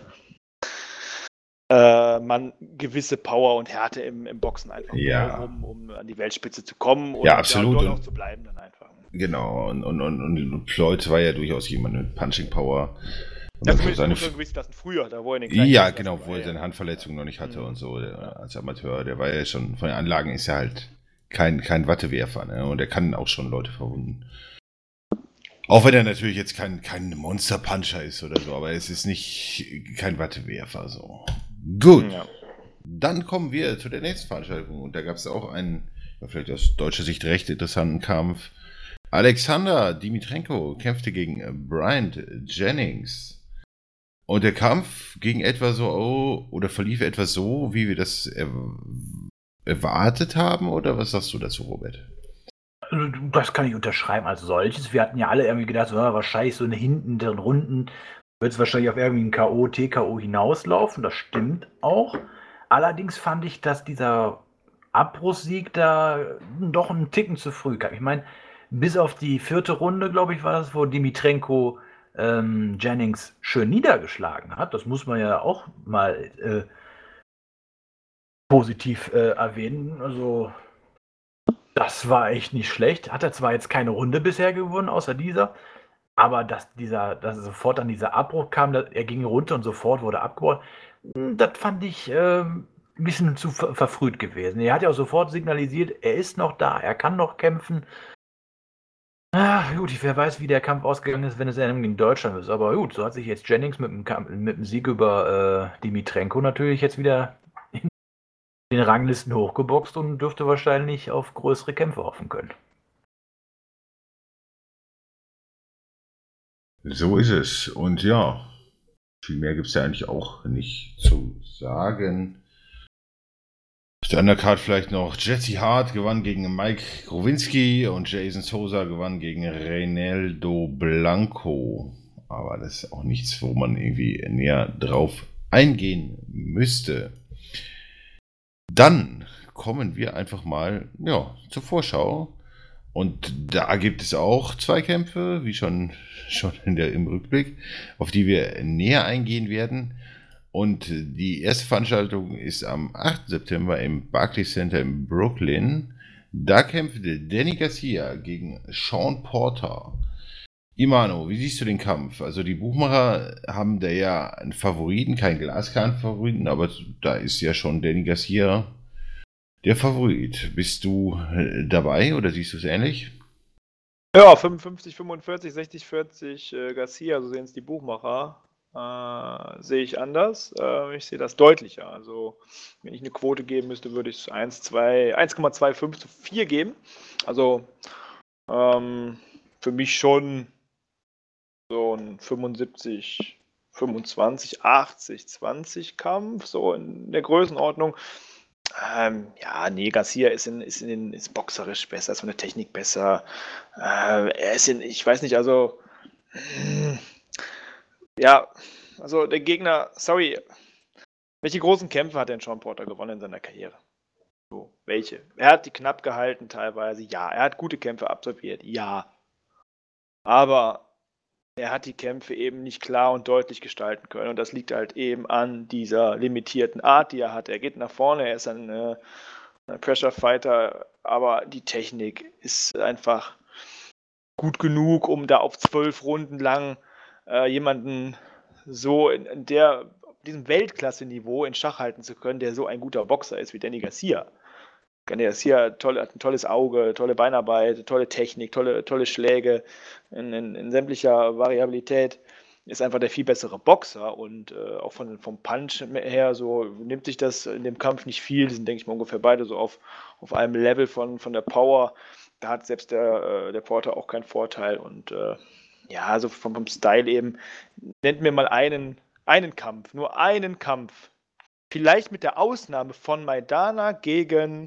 man gewisse Power und Härte im Boxen einfach braucht, um an die Weltspitze zu kommen und absolut. dort auch zu bleiben dann einfach. Genau, und Floyd war ja durchaus jemand mit Punching Power. Ja, zumindest so gewisse Klassen früher, da wo er wo er seine Handverletzung noch nicht hatte und so, als Amateur. Der war ja schon, von den Anlagen ist er halt kein Wattewerfer, ne? Und er kann auch schon Leute verwunden. Auch wenn er natürlich jetzt kein Monster-Puncher ist oder so, aber es ist kein Wattewerfer. So. Gut. Ja. Dann kommen wir zu der nächsten Veranstaltung. Und da gab es auch einen, vielleicht aus deutscher Sicht recht interessanten Kampf. Alexander Dimitrenko kämpfte gegen Bryant Jennings. Und der Kampf ging etwa so, oder verlief etwa so, wie wir das erwartet haben? Oder was sagst du dazu, Robert? Das kann ich unterschreiben als solches. Wir hatten ja alle irgendwie gedacht, wahrscheinlich so eine hinteren Runden wird es wahrscheinlich auf irgendwie ein K.O., TKO hinauslaufen. Das stimmt auch. Allerdings fand ich, dass dieser Abbruchssieg da doch einen Ticken zu früh kam. Ich meine, bis auf die 4. Runde, glaube ich, war das, wo Dimitrenko Jennings schön niedergeschlagen hat. Das muss man ja auch mal positiv erwähnen. Also das war echt nicht schlecht. Hat er zwar jetzt keine Runde bisher gewonnen, außer dieser, aber dass sofort dann dieser Abbruch kam, er ging runter und sofort wurde abgebaut, das fand ich ein bisschen zu verfrüht gewesen. Er hat ja auch sofort signalisiert, er ist noch da, er kann noch kämpfen. Gut, wer weiß, wie der Kampf ausgegangen ist, wenn es gegen Deutschland ist. Aber gut, so hat sich jetzt Jennings mit dem Sieg über Dimitrenko natürlich jetzt wieder den Ranglisten hochgeboxt und dürfte wahrscheinlich auf größere Kämpfe hoffen können. So ist es. Und ja, viel mehr gibt es ja eigentlich auch nicht zu sagen. Auf der Undercard vielleicht noch Jesse Hart gewann gegen Mike Growinski und Jason Souza gewann gegen Reinaldo Blanco. Aber das ist auch nichts, wo man irgendwie näher drauf eingehen müsste. Dann kommen wir einfach mal zur Vorschau. Und da gibt es auch 2 Kämpfe, wie schon im Rückblick, auf die wir näher eingehen werden. Und die erste Veranstaltung ist am 8. September im Barclays Center in Brooklyn. Da kämpfte Danny Garcia gegen Sean Porter. Imano, wie siehst du den Kampf? Also die Buchmacher haben da ja einen Favoriten, keinen glaskaren Favoriten, aber da ist ja schon Danny Garcia der Favorit. Bist du dabei oder siehst du es ähnlich? Ja, 55-45, 60-40 Garcia, so sehen es die Buchmacher. Sehe ich anders. Ich sehe das deutlicher. Also, wenn ich eine Quote geben müsste, würde ich es 1,25 zu 4 geben. Also, für mich schon so ein 75, 25, 80, 20 Kampf, so in der Größenordnung. Garcia ist boxerisch besser, ist von der Technik besser. Er ist ich weiß nicht, also also der Gegner, sorry, welche großen Kämpfe hat denn Sean Porter gewonnen in seiner Karriere? So, welche? Er hat die knapp gehalten teilweise, ja. Er hat gute Kämpfe absolviert, ja. Aber er hat die Kämpfe eben nicht klar und deutlich gestalten können. Und das liegt halt eben an dieser limitierten Art, die er hat. Er geht nach vorne, er ist ein Pressure-Fighter, aber die Technik ist einfach gut genug, um da auf 12 Runden lang jemanden so in diesem Weltklasse-Niveau in Schach halten zu können, der so ein guter Boxer ist wie Danny Garcia. Danny Garcia hat ein tolles Auge, tolle Beinarbeit, tolle Technik, tolle Schläge in sämtlicher Variabilität. Ist einfach der viel bessere Boxer und auch vom Punch her so nimmt sich das in dem Kampf nicht viel. Die sind, denke ich mal, ungefähr beide so auf einem Level von der Power. da hat selbst der Porter auch keinen Vorteil. Und ja, also vom Style eben, nennt mir mal einen Kampf, nur einen Kampf. Vielleicht mit der Ausnahme von Maidana gegen,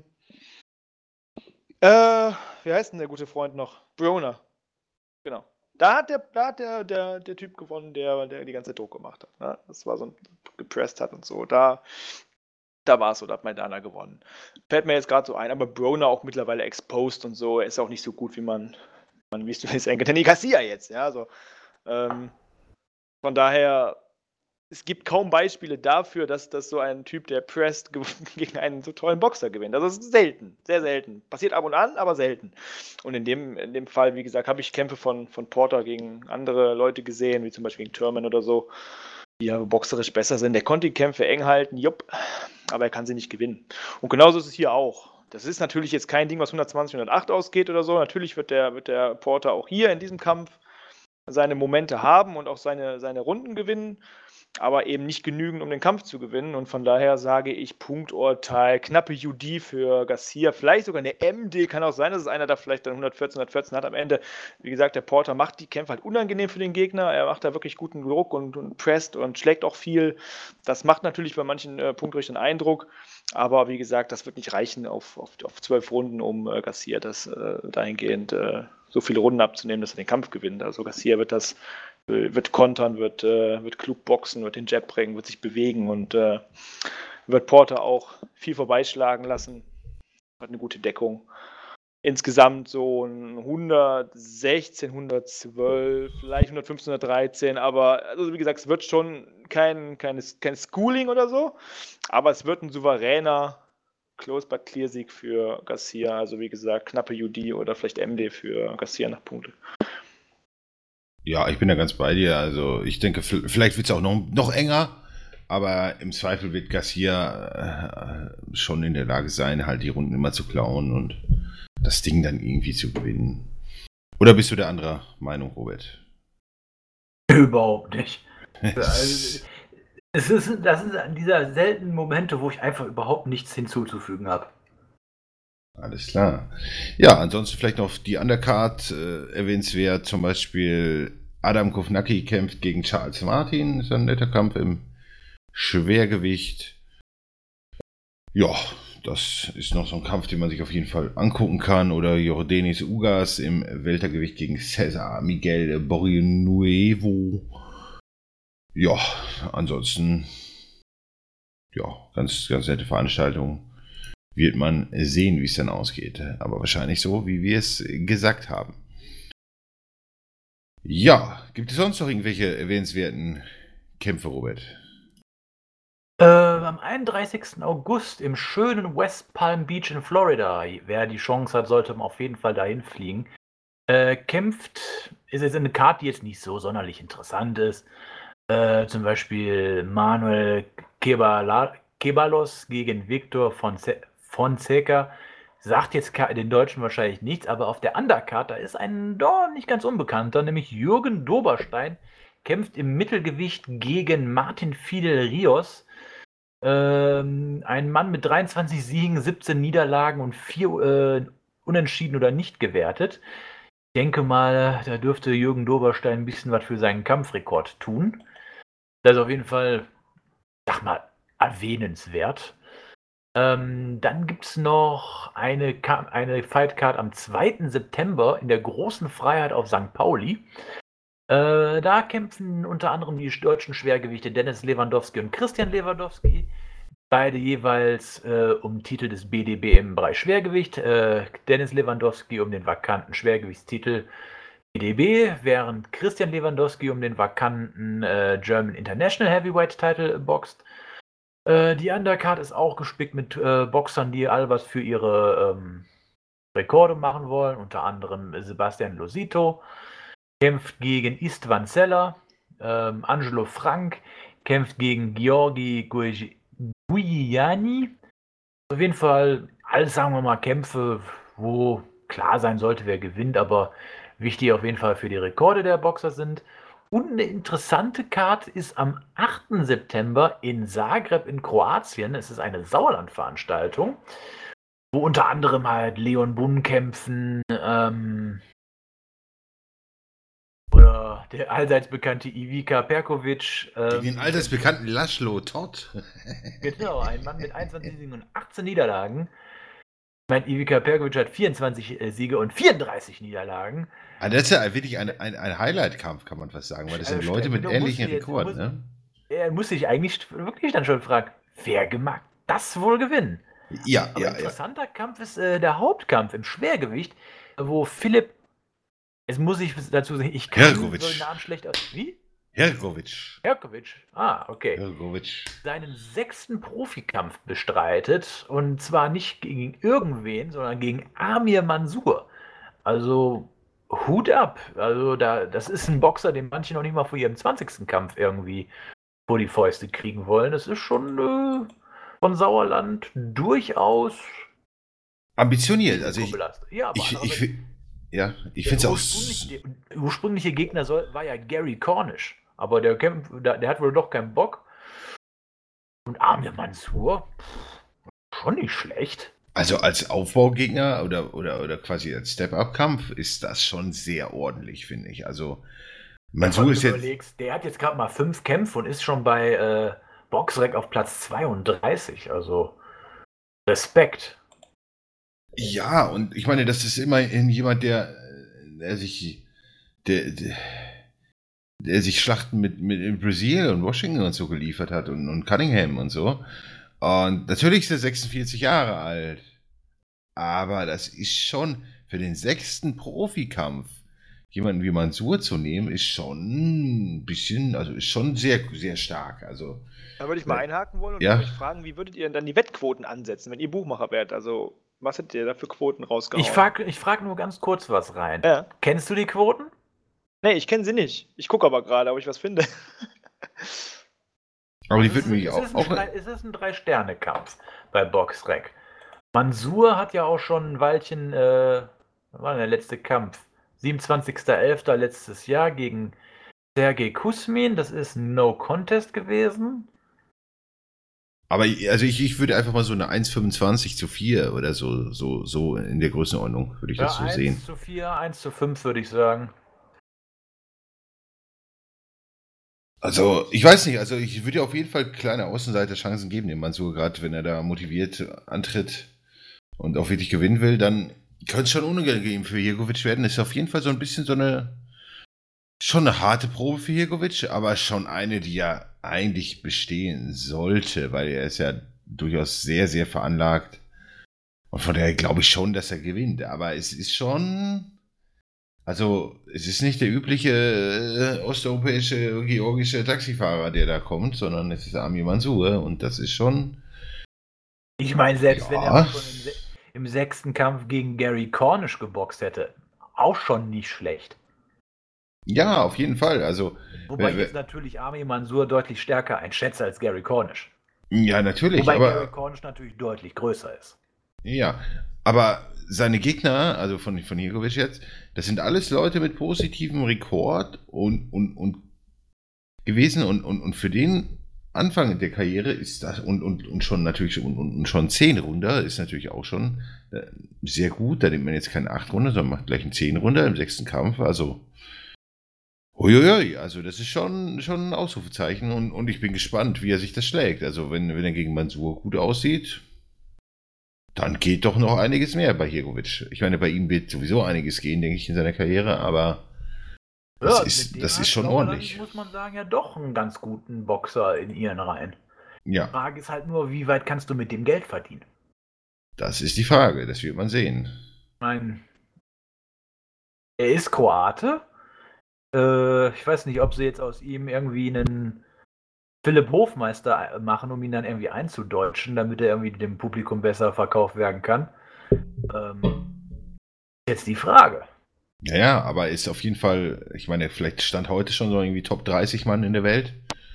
wie heißt denn der gute Freund noch? Broner. Genau. Da hat der Typ gewonnen, der die ganze Zeit Druck gemacht hat. Ne? Das war so ein gepresst hat und so. Da war es so, da hat Maidana gewonnen. Fällt mir jetzt gerade so ein, aber Broner auch mittlerweile exposed und so. Er ist auch nicht so gut, wie wie es ist Anthony Garcia jetzt. Ja, so. Von daher, es gibt kaum Beispiele dafür, dass so ein Typ, der presst, gegen einen so tollen Boxer gewinnt. Also es ist selten, sehr selten. Passiert ab und an, aber selten. Und in dem Fall, wie gesagt, habe ich Kämpfe von Porter gegen andere Leute gesehen, wie zum Beispiel gegen Thurman oder so, die ja boxerisch besser sind. Der konnte die Kämpfe eng halten, jupp, aber er kann sie nicht gewinnen. Und genauso ist es hier auch. Das ist natürlich jetzt kein Ding, was 120, 108 ausgeht oder so. Natürlich wird der Porter auch hier in diesem Kampf seine Momente haben und auch seine Runden gewinnen, aber eben nicht genügend, um den Kampf zu gewinnen. Und von daher sage ich Punkturteil, knappe UD für Garcia, vielleicht sogar eine MD, kann auch sein, dass es einer da vielleicht dann 114 hat am Ende. Wie gesagt, der Porter macht die Kämpfe halt unangenehm für den Gegner, er macht da wirklich guten Druck und presst und schlägt auch viel. Das macht natürlich bei manchen Punktrichtern Eindruck, aber wie gesagt, das wird nicht reichen auf 12 Runden, um Garcia das dahingehend so viele Runden abzunehmen, dass er den Kampf gewinnt. Also Garcia wird kontern, wird klug boxen, wird den Jab bringen, wird sich bewegen und wird Porter auch viel vorbeischlagen lassen. Hat eine gute Deckung. Insgesamt so ein 116, 112, vielleicht 115, 113, aber also wie gesagt, es wird schon kein Schooling oder so, aber es wird ein souveräner Close but Clear Sieg für Garcia. Also wie gesagt, knappe UD oder vielleicht MD für Garcia nach Punkte. Ja, ich bin da ganz bei dir. Also ich denke, vielleicht wird es auch noch enger, aber im Zweifel wird Garcia schon in der Lage sein, halt die Runden immer zu klauen und das Ding dann irgendwie zu gewinnen. Oder bist du der anderer Meinung, Robert? Überhaupt nicht. Das ist an dieser seltenen Momente, wo ich einfach überhaupt nichts hinzuzufügen habe. Alles klar. Ja, ansonsten vielleicht noch die Undercard erwähnenswert. Zum Beispiel Adam Kovnacki kämpft gegen Charles Martin. Ist ein netter Kampf im Schwergewicht. Ja, das ist noch so ein Kampf, den man sich auf jeden Fall angucken kann. Oder Yordenis Ugas im Weltergewicht gegen Cesar Miguel Borrinuevo. Ja, ansonsten ja, ganz nette Veranstaltung. Wird man sehen, wie es dann ausgeht. Aber wahrscheinlich so, wie wir es gesagt haben. Ja, gibt es sonst noch irgendwelche erwähnenswerten Kämpfe, Robert? Am 31. August im schönen West Palm Beach in Florida, wer die Chance hat, sollte man auf jeden Fall dahin fliegen, ist jetzt eine Karte, die jetzt nicht so sonderlich interessant ist. Zum Beispiel Manuel Ceballos gegen Victor Fonseca. Sagt jetzt den Deutschen wahrscheinlich nichts, aber auf der Undercard, da ist ein doch nicht ganz unbekannter, nämlich Jürgen Doberstein, kämpft im Mittelgewicht gegen Martin Fidel Rios. Ein Mann mit 23 Siegen, 17 Niederlagen und 4 Unentschieden oder nicht gewertet. Ich denke mal, da dürfte Jürgen Doberstein ein bisschen was für seinen Kampfrekord tun. Das ist auf jeden Fall, sag mal, erwähnenswert. Dann gibt es noch eine Fightcard am 2. September in der Großen Freiheit auf St. Pauli. Da kämpfen unter anderem die deutschen Schwergewichte Dennis Lewandowski und Christian Lewandowski. Beide jeweils um Titel des BDB im Bereich Schwergewicht. Dennis Lewandowski um den vakanten Schwergewichtstitel BDB, während Christian Lewandowski um den vakanten German International Heavyweight Title boxt. Die Undercard ist auch gespickt mit Boxern, die all was für ihre Rekorde machen wollen. Unter anderem Sebastian Losito kämpft gegen Istvan Seller. Angelo Frank kämpft gegen Georgi Guiani. Auf jeden Fall alles, sagen wir mal, Kämpfe, wo klar sein sollte, wer gewinnt, aber wichtig auf jeden Fall für die Rekorde der Boxer sind. Und eine interessante Card ist am 8. September in Zagreb in Kroatien. Es ist eine Sauerlandveranstaltung. wo unter anderem halt Leon Bunn kämpfen, oder der allseits bekannte Ivica Perkovic. Gegen den allseits bekannten Laszlo Todd. Genau, ein Mann mit 21 Siegen und 18 Niederlagen. Ich meine, Ivica Perkovic hat 24 Siege und 34 Niederlagen. Das ist ja wirklich ein Highlight-Kampf, kann man fast sagen, weil das sind Leute mit ähnlichen Rekorden. Ne? Er muss sich eigentlich wirklich dann schon fragen, wer mag das wohl gewinnen? Ja, Aber interessanter Kampf ist der Hauptkampf im Schwergewicht, wo Philipp, es muss ich dazu sagen, ich kann so einen Namen schlecht aus. Wie? Hergovic. Okay. Hergovic. Seinen 6. Profikampf bestreitet und zwar nicht gegen irgendwen, sondern gegen Amir Mansour. Also Hut ab. Also das ist ein Boxer, den manche noch nicht mal vor ihrem 20. Kampf irgendwie vor die Fäuste kriegen wollen. Das ist schon von Sauerland durchaus ambitioniert. Also ich finde es auch. Der ursprüngliche Gegner war ja Gary Cornish. Aber der hat wohl doch keinen Bock. Und Amir Mansour, schon nicht schlecht. Also als Aufbaugegner oder quasi als Step-Up-Kampf ist das schon sehr ordentlich, finde ich. Also Mansour ist jetzt. Der hat jetzt gerade mal 5 Kämpfe und ist schon bei Boxrec auf Platz 32. Also Respekt. Ja, und ich meine, das ist immerhin jemand, der sich Schlachten mit Brasil und Washington und so geliefert hat und Cunningham und so. Und natürlich ist er 46 Jahre alt. Aber das ist schon für den 6. Profikampf jemanden wie Mansour zu nehmen, ist schon ein bisschen, also ist schon sehr, sehr stark. Also, da würde ich mal einhaken wollen und euch fragen, wie würdet ihr denn dann die Wettquoten ansetzen, wenn ihr Buchmacher wärt? Also, was hättet ihr da für Quoten rausgehauen? Ich frag nur ganz kurz was rein. Ja. Kennst du die Quoten? Nee, ich kenne sie nicht. Ich gucke aber gerade, ob ich was finde. Aber die würden mich auch. Es ist ein 3-Sterne-Kampf bei Boxrec. Mansour hat ja auch schon ein Weilchen, was war denn der letzte Kampf? 27.11. letztes Jahr gegen Sergei Kusmin. Das ist ein No-Contest gewesen. Aber also ich würde einfach mal so eine 1,25:4 oder so in der Größenordnung, würde ich das so sehen. 1:4, 1:5 würde ich sagen. Also, ich weiß nicht, also ich würde auf jeden Fall kleine Außenseiter-Chancen geben, dem Mansour, gerade wenn er da motiviert antritt und auch wirklich gewinnen will, dann könnte es schon unangenehm für Hergovic werden. Ist auf jeden Fall so ein bisschen schon eine harte Probe für Hergovic, aber schon eine, die ja eigentlich bestehen sollte, weil er ist ja durchaus sehr, sehr veranlagt. Und von daher glaube ich schon, dass er gewinnt. Aber es ist schon. Also, es ist nicht der übliche osteuropäische, georgische Taxifahrer, der da kommt, sondern es ist Amir Mansour und das ist schon. Ich meine, selbst wenn er schon im 6. Kampf gegen Gary Cornish geboxt hätte, auch schon nicht schlecht. Ja, auf jeden Fall. Also, wobei ich jetzt natürlich Amir Mansour deutlich stärker einschätze als Gary Cornish. Ja, natürlich. Wobei Gary Cornish natürlich deutlich größer ist. Ja, aber seine Gegner, also von Hergovic jetzt, das sind alles Leute mit positivem Rekord und gewesen und für den Anfang der Karriere ist das und schon natürlich und schon 10 Runder ist natürlich auch schon sehr gut. Da nimmt man jetzt keine 8 Runder, sondern macht gleich einen 10 Runder im 6. Kampf. Also also das ist schon ein Ausrufezeichen und ich bin gespannt, wie er sich das schlägt. Also wenn er gegen Mansour gut aussieht, dann geht doch noch einiges mehr bei Hergovic. Ich meine, bei ihm wird sowieso einiges gehen, denke ich, in seiner Karriere, aber das ist schon ordentlich. Dann muss man sagen, ja doch einen ganz guten Boxer in ihren Reihen. Ja. Die Frage ist halt nur, wie weit kannst du mit dem Geld verdienen? Das ist die Frage, das wird man sehen. Ich meine, er ist Kroate. Ich weiß nicht, ob sie jetzt aus ihm irgendwie einen Philipp Hofmeister machen, um ihn dann irgendwie einzudeutschen, damit er irgendwie dem Publikum besser verkauft werden kann. Jetzt die Frage. Ja, aber ist auf jeden Fall, ich meine, vielleicht stand heute schon so irgendwie Top 30 Mann in der Welt.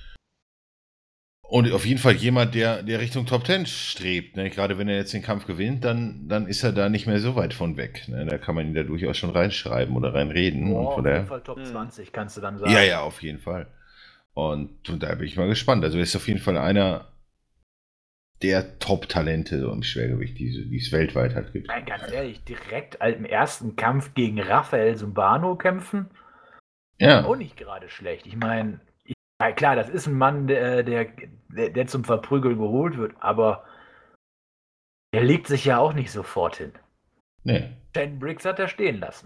Und auf jeden Fall jemand, der Richtung Top 10 strebt. Ne? Gerade wenn er jetzt den Kampf gewinnt, dann ist er da nicht mehr so weit von weg. Ne? Da kann man ihn da durchaus schon reinschreiben oder reinreden. Auf jeden Fall Top 20, kannst du dann sagen. Ja, auf jeden Fall. Und da bin ich mal gespannt. Also er ist auf jeden Fall einer, der Top-Talente so im Schwergewicht, die es weltweit halt gibt. Nein, ganz ehrlich, direkt im ersten Kampf gegen Rafael Sumbano kämpfen, Ja. auch nicht gerade schlecht. Ich meine, klar, das ist ein Mann, der zum Verprügeln geholt wird, aber der legt sich ja auch nicht sofort hin. Nee. Shannon Briggs hat er stehen lassen.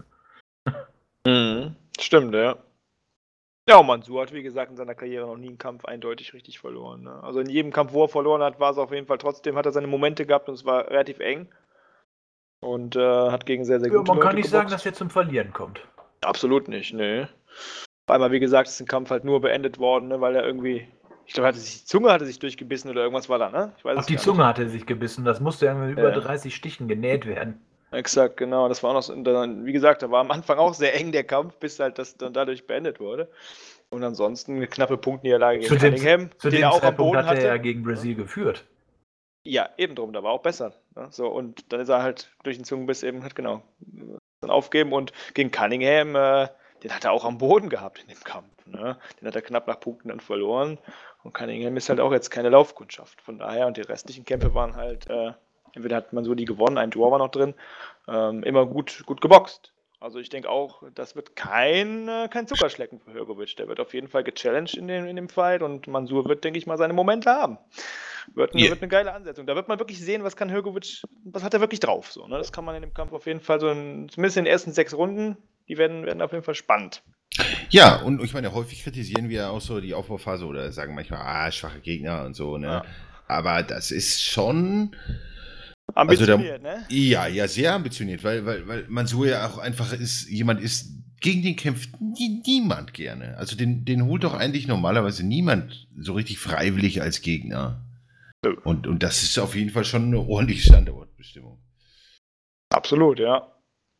Stimmt, ja. Ja, und Mansur hat, wie gesagt, in seiner Karriere noch nie einen Kampf eindeutig richtig verloren. Ne? Also in jedem Kampf, wo er verloren hat, war es auf jeden Fall trotzdem, hat er seine Momente gehabt und es war relativ eng. Und hat gegen sehr, sehr gute Man kann Leute nicht sagen, geboxt. dass er zum Verlieren kommt. Absolut nicht, nee. Auf einmal, wie gesagt, ist ein Kampf halt nur beendet worden, ne, weil er irgendwie, ich glaube, die Zunge hatte sich durchgebissen oder irgendwas war da, ne? Ich weiß Auch es die gar Zunge nicht. hatte sich gebissen, das musste ja mit über 30 Stichen genäht werden. Exakt, genau. Das war auch noch so, wie gesagt, da war am Anfang auch sehr eng der Kampf, bis halt das dann dadurch beendet wurde. Und ansonsten eine knappe Punktniederlage gegen Cunningham, Zu den dem er auch am Zeitpunkt Boden hatte er hatte. gegen Brasil geführt. Ja, eben drum, da war auch besser. Ne? So, und dann ist er halt durch den Zungenbiss eben halt genau dann aufgeben und gegen Cunningham, den hat er auch am Boden gehabt in dem Kampf. Ne? Den hat er knapp nach Punkten dann verloren. Und Cunningham ist halt auch jetzt keine Laufkundschaft. Von daher, und die restlichen Kämpfe waren halt, entweder hat man so die gewonnen, ein Draw war noch drin, immer gut geboxt. Also ich denke auch, das wird kein Zuckerschlecken für Hrgović. Der wird auf jeden Fall gechallenged in dem Fight und Mansur wird, denke ich mal, seine Momente haben. Wird eine geile Ansetzung. Da wird man wirklich sehen, was kann Hrgović, was hat er wirklich drauf. So, ne? Das kann man in dem Kampf auf jeden Fall zumindest in den ersten 6 Runden, die werden auf jeden Fall spannend. Ja, und ich meine, häufig kritisieren wir auch so die Aufbauphase oder sagen manchmal, schwache Gegner und so, ne? Ja. Aber das ist schon Ambitioniert, ne? Ja, sehr ambitioniert, weil Mansur ja auch einfach jemand ist, gegen den kämpft niemand gerne. Also den holt doch eigentlich normalerweise niemand so richtig freiwillig als Gegner. Nö. Und das ist auf jeden Fall schon eine ordentliche Standortbestimmung. Absolut, ja.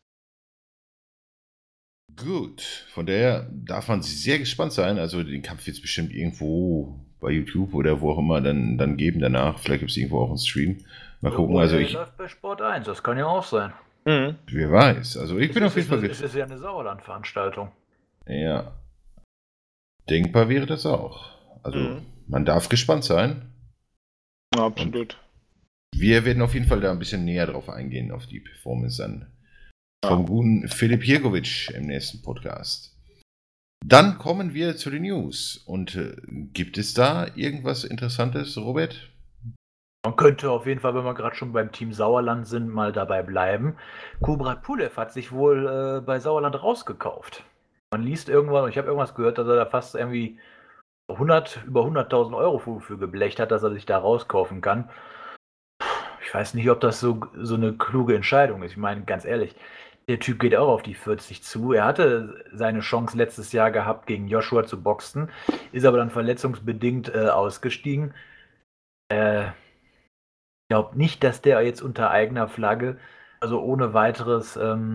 Gut, von daher darf man sehr gespannt sein. Also den Kampf wird es bestimmt irgendwo bei YouTube oder wo auch immer dann geben danach. Vielleicht gibt es irgendwo auch einen Stream. Mal gucken. Also läuft bei Sport 1, das kann ja auch sein. Wer weiß. Also ich bin auf jeden Fall. Es ist ja eine Sauerland-Veranstaltung. Ja. Denkbar wäre das auch. Also man darf gespannt sein. Ja, absolut. Und wir werden auf jeden Fall da ein bisschen näher drauf eingehen, auf die Performance dann vom guten Filip Hrgović im nächsten Podcast. Dann kommen wir zu den News. Und gibt es da irgendwas Interessantes, Robert? Man könnte auf jeden Fall, wenn wir gerade schon beim Team Sauerland sind, mal dabei bleiben. Kubrat Pulev hat sich wohl bei Sauerland rausgekauft. Man liest irgendwann, ich habe irgendwas gehört, dass er da fast irgendwie über 100.000 Euro für geblecht hat, dass er sich da rauskaufen kann. Ich weiß nicht, ob das so eine kluge Entscheidung ist. Ich meine, ganz ehrlich, der Typ geht auch auf die 40 zu. Er hatte seine Chance letztes Jahr gehabt, gegen Joshua zu boxen, ist aber dann verletzungsbedingt ausgestiegen. Ich glaube nicht, dass der jetzt unter eigener Flagge, also ohne weiteres,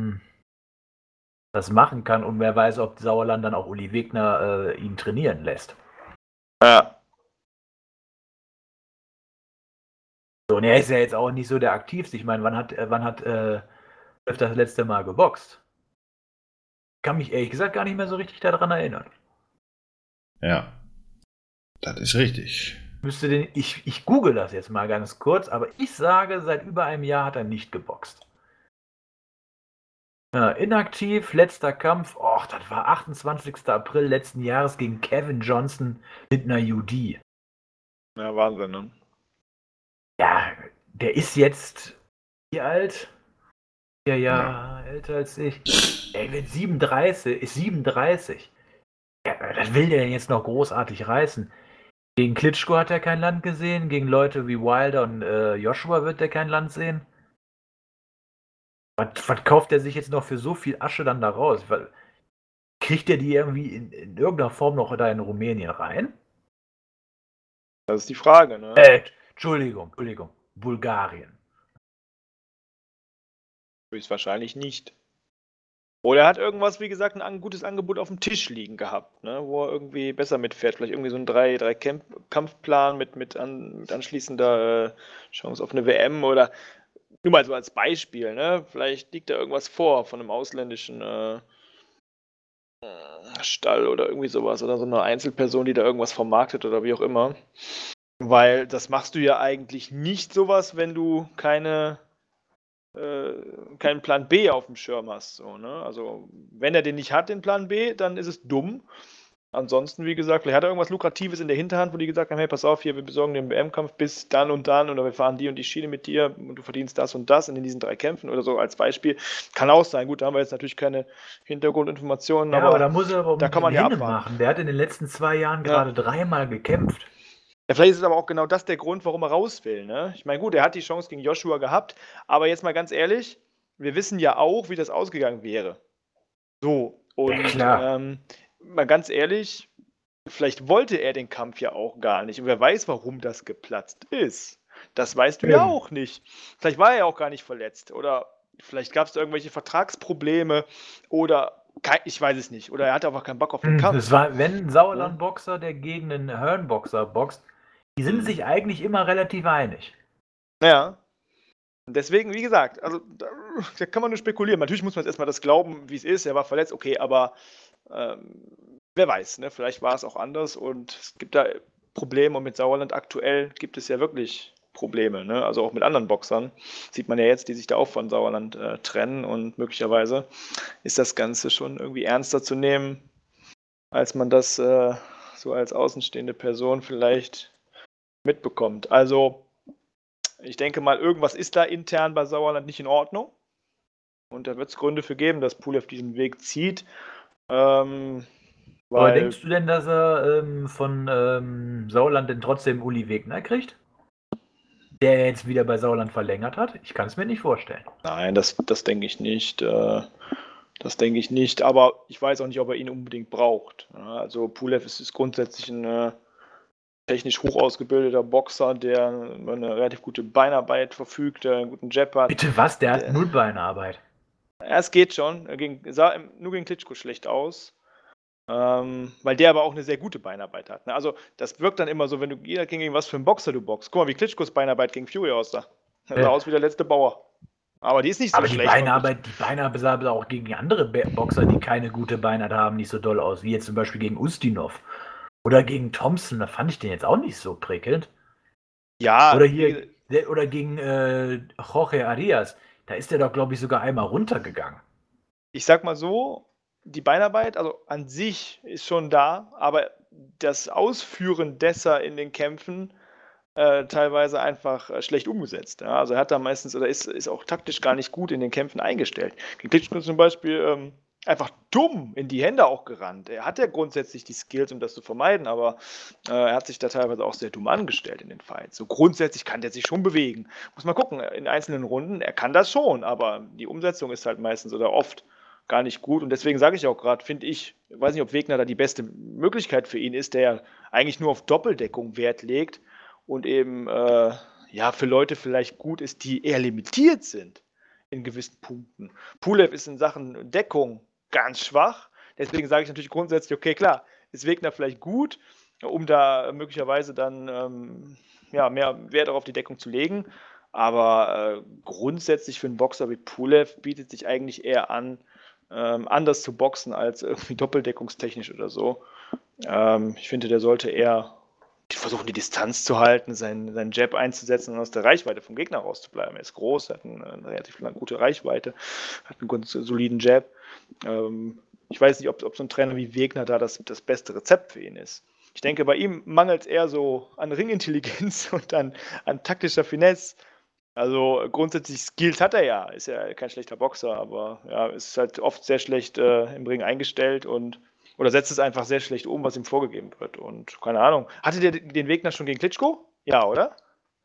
das machen kann. Und wer weiß, ob Sauerland dann auch Uli Wegner ihn trainieren lässt. Ja. So, und er ist ja jetzt auch nicht so der aktivste. Ich meine, wann hat das letzte Mal geboxt? Kann mich ehrlich gesagt gar nicht mehr so richtig daran erinnern. Ja, das ist richtig. Ich google das jetzt mal ganz kurz, aber ich sage, seit über einem Jahr hat er nicht geboxt. Ja, inaktiv, letzter Kampf, das war 28. April letzten Jahres gegen Kevin Johnson mit einer UD. Ja, Wahnsinn, ne? Ja, der ist jetzt wie alt? 4 Jahre älter als ich. Er wird 37. Ja, das will der denn jetzt noch großartig reißen. Gegen Klitschko hat er kein Land gesehen, gegen Leute wie Wilder und Joshua wird er kein Land sehen. Was kauft er sich jetzt noch für so viel Asche dann da raus? Kriegt er die irgendwie in irgendeiner Form noch da in Rumänien rein? Das ist die Frage, ne? Entschuldigung, Bulgarien. Höchstwahrscheinlich nicht. Oder er hat irgendwas, wie gesagt, ein gutes Angebot auf dem Tisch liegen gehabt, ne, wo er irgendwie besser mitfährt. Vielleicht irgendwie so ein 3-Kampfplan mit anschließender Chance auf eine WM oder nur mal so als Beispiel, ne? Vielleicht liegt da irgendwas vor von einem ausländischen Stall oder irgendwie sowas oder so eine Einzelperson, die da irgendwas vermarktet oder wie auch immer. Weil das machst du ja eigentlich nicht sowas, wenn du keinen Plan B auf dem Schirm hast. So, ne? Also, wenn er den nicht hat, den Plan B, dann ist es dumm. Ansonsten, wie gesagt, vielleicht hat er irgendwas Lukratives in der Hinterhand, wo die gesagt haben, hey, pass auf, hier, wir besorgen den WM-Kampf bis dann und dann oder wir fahren die und die Schiene mit dir und du verdienst das und das in diesen 3 Kämpfen oder so als Beispiel. Kann auch sein. Gut, da haben wir jetzt natürlich keine Hintergrundinformationen, Ja, aber da muss er aber da kann man ja Hinne abwarten. machen. Der hat in den letzten 2 Jahren Ja. gerade 3-mal gekämpft. Ja, vielleicht ist es aber auch genau das der Grund, warum er raus will. Ne? Ich meine, gut, er hat die Chance gegen Joshua gehabt, aber jetzt mal ganz ehrlich, wir wissen ja auch, wie das ausgegangen wäre. So, und Ja, klar. mal ganz ehrlich, vielleicht wollte er den Kampf ja auch gar nicht. Und wer weiß, warum das geplatzt ist. Das weißt du ja Eben. auch nicht. Vielleicht war er ja auch gar nicht verletzt. Oder vielleicht gab es irgendwelche Vertragsprobleme. Oder ich weiß es nicht. Oder er hatte einfach keinen Bock auf den Kampf. Das war, wenn ein Sauerland-Boxer, der gegen einen Hearn-Boxer boxt, die sind sich eigentlich immer relativ einig. Ja. Und deswegen, wie gesagt, also da kann man nur spekulieren. Natürlich muss man jetzt erstmal das glauben, wie es ist. Er war verletzt, okay, aber wer weiß, ne? Vielleicht war es auch anders und es gibt da Probleme und mit Sauerland aktuell gibt es ja wirklich Probleme, ne? Also auch mit anderen Boxern. Sieht man ja jetzt, die sich da auch von Sauerland trennen und möglicherweise ist das Ganze schon irgendwie ernster zu nehmen, als man das so als außenstehende Person vielleicht mitbekommt. Also ich denke mal, irgendwas ist da intern bei Sauerland nicht in Ordnung. Und da wird es Gründe für geben, dass Pulev diesen Weg zieht. Aber denkst du denn, dass er von Sauerland denn trotzdem Uli Wegner kriegt? Der jetzt wieder bei Sauerland verlängert hat? Ich kann es mir nicht vorstellen. Nein, das denke ich nicht. Das denke ich nicht. Aber ich weiß auch nicht, ob er ihn unbedingt braucht. Ja, also Pulev ist grundsätzlich ein technisch hoch ausgebildeter Boxer, der über eine relativ gute Beinarbeit verfügt, der einen guten Jab hat. Bitte was? Der hat 0 Beinarbeit. Ja, es geht schon. Sah nur gegen Klitschko schlecht aus. Weil der aber auch eine sehr gute Beinarbeit hat. Ne? Also das wirkt dann immer so, wenn du gegen was für einen Boxer du boxst. Guck mal, wie Klitschkos Beinarbeit gegen Fury aussah. Er sah aus wie der letzte Bauer. Aber die ist nicht so Aber schlecht. Die Beinarbeit sah aber auch gegen andere Boxer, die keine gute Beinarbeit haben, nicht so doll aus. Wie jetzt zum Beispiel gegen Ustinov. Oder gegen Thompson. Da fand ich den jetzt auch nicht so prickelnd. Ja. Oder gegen Jorge Arias. Da ist der doch, glaube ich, sogar einmal runtergegangen. Ich sag mal so, die Beinarbeit, also an sich ist schon da, aber das Ausführen dessen in den Kämpfen teilweise einfach schlecht umgesetzt. Ja? Also er hat da meistens, oder ist auch taktisch gar nicht gut in den Kämpfen eingestellt. Gegen Klitschko zum Beispiel einfach dumm in die Hände auch gerannt. Er hat ja grundsätzlich die Skills, um das zu vermeiden, aber er hat sich da teilweise auch sehr dumm angestellt in den Fights. So grundsätzlich kann der sich schon bewegen. Muss man gucken, in einzelnen Runden, er kann das schon, aber die Umsetzung ist halt meistens oder oft gar nicht gut und deswegen sage ich auch gerade, finde ich, weiß nicht, ob Wegner da die beste Möglichkeit für ihn ist, der ja eigentlich nur auf Doppeldeckung Wert legt und eben für Leute vielleicht gut ist, die eher limitiert sind in gewissen Punkten. Pulev ist in Sachen Deckung ganz schwach, deswegen sage ich natürlich grundsätzlich, okay, klar, ist Wegner vielleicht gut, um da möglicherweise dann mehr Wert auf die Deckung zu legen, aber grundsätzlich für einen Boxer wie Pulev bietet sich eigentlich eher an, anders zu boxen als irgendwie doppeldeckungstechnisch oder so. Ich finde, der sollte eher versuchen, die Distanz zu halten, seinen Jab einzusetzen und aus der Reichweite vom Gegner rauszubleiben. Er ist groß, hat eine relativ gute Reichweite, hat einen ganz soliden Jab. Ich weiß nicht, ob so ein Trainer wie Wegner da das beste Rezept für ihn ist. Ich denke, bei ihm mangelt es eher so an Ringintelligenz und an taktischer Finesse. Also grundsätzlich Skills hat er ja, ist ja kein schlechter Boxer, aber ja, ist halt oft sehr schlecht im Ring eingestellt oder setzt es einfach sehr schlecht um, was ihm vorgegeben wird. Und keine Ahnung. Hatte der den Wegner schon gegen Klitschko? Ja, oder?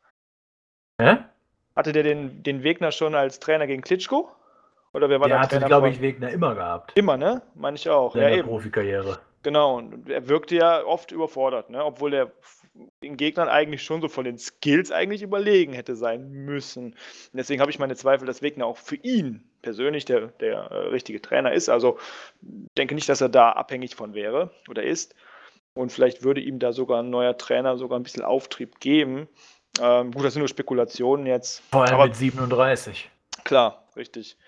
Hä? Hatte der den Wegner schon als Trainer gegen Klitschko? Oder wer war der der hatte, Trainer? glaube ich, Wegner immer gehabt. Immer, ne? Meine ich auch. In seiner eben. Profikarriere. Genau, und er wirkte ja oft überfordert, ne? Obwohl er den Gegnern eigentlich schon so von den Skills eigentlich überlegen hätte sein müssen. Und deswegen habe ich meine Zweifel, dass Wegner auch für ihn persönlich der richtige Trainer ist. Also denke nicht, dass er da abhängig von wäre oder ist. Und vielleicht würde ihm da sogar ein neuer Trainer sogar ein bisschen Auftrieb geben. Gut, das sind nur Spekulationen jetzt. Vor allem aber mit 37. klar, richtig.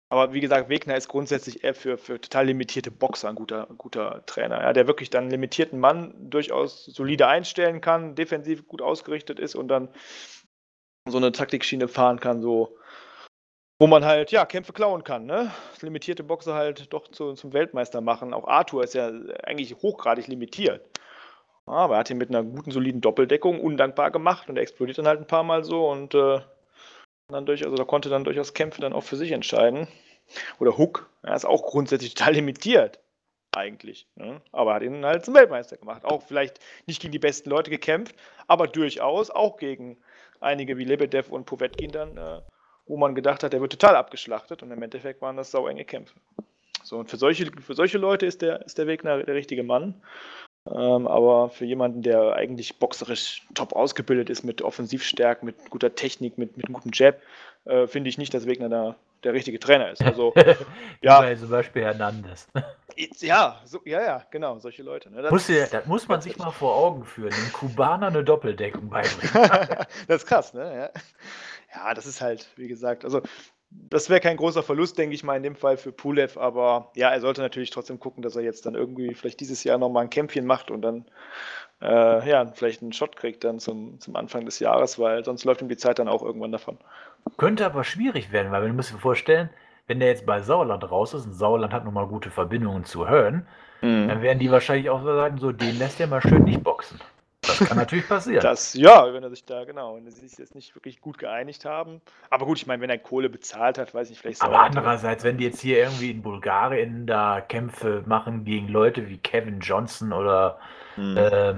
Aber wie gesagt, Wegner ist grundsätzlich eher für total limitierte Boxer ein guter Trainer, ja, der wirklich dann einen limitierten Mann durchaus solide einstellen kann, defensiv gut ausgerichtet ist und dann so eine Taktikschiene fahren kann, so wo man halt, ja, Kämpfe klauen kann, ne? Limitierte Boxer halt doch zum Weltmeister machen. Auch Arthur ist ja eigentlich hochgradig limitiert. Aber er hat ihn mit einer guten, soliden Doppeldeckung undankbar gemacht und er explodiert dann halt ein paar Mal so und da konnte dann durchaus Kämpfe dann auch für sich entscheiden. Oder Hook, er ist auch grundsätzlich total limitiert, eigentlich. Ne? Aber hat ihn halt zum Weltmeister gemacht. Auch vielleicht nicht gegen die besten Leute gekämpft, aber durchaus auch gegen einige wie Lebedev und Povetkin dann, wo man gedacht hat, der wird total abgeschlachtet und im Endeffekt waren das sauenge Kämpfe. So, und für solche Leute ist der Wegner der richtige Mann. Aber für jemanden, der eigentlich boxerisch top ausgebildet ist, mit Offensivstärke, mit guter Technik, mit einem guten Jab, finde ich nicht, dass Wegner da der richtige Trainer ist. Also, ja. Wie zum Beispiel Hernandez. Ja, genau, solche Leute. Ne? Das muss man sich mal vor Augen führen, dem Kubaner eine Doppeldeckung beibringen. Das ist krass, ne? Ja, das ist halt, wie gesagt, also das wäre kein großer Verlust, denke ich mal, in dem Fall für Pulev, aber ja, er sollte natürlich trotzdem gucken, dass er jetzt dann irgendwie vielleicht dieses Jahr nochmal ein Kämpfchen macht und dann vielleicht einen Shot kriegt dann zum Anfang des Jahres, weil sonst läuft ihm die Zeit dann auch irgendwann davon. Könnte aber schwierig werden, weil du musst dir vorstellen, wenn der jetzt bei Sauerland raus ist und Sauerland hat nun mal gute Verbindungen zu Höhen, dann werden die wahrscheinlich auch sagen, so, den lässt der mal schön nicht boxen. Das kann natürlich passieren. Wenn sie sich jetzt nicht wirklich gut geeinigt haben. Aber gut, ich meine, wenn er Kohle bezahlt hat, weiß ich vielleicht. Aber andererseits, wenn die jetzt hier irgendwie in Bulgarien da Kämpfe machen gegen Leute wie Kevin Johnson oder wer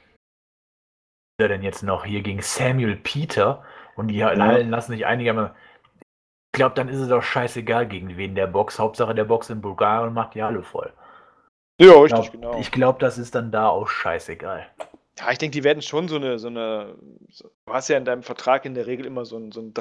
denn jetzt noch hier gegen Samuel Peter und die lassen sich einigermaßen. Ich glaube, dann ist es doch scheißegal, gegen wen der boxt. Hauptsache, der boxt in Bulgarien und macht die Halle voll. Ja, richtig, genau. Ich glaube, das ist dann da auch scheißegal. Ja, ich denke, die werden schon du hast ja in deinem Vertrag in der Regel immer so ein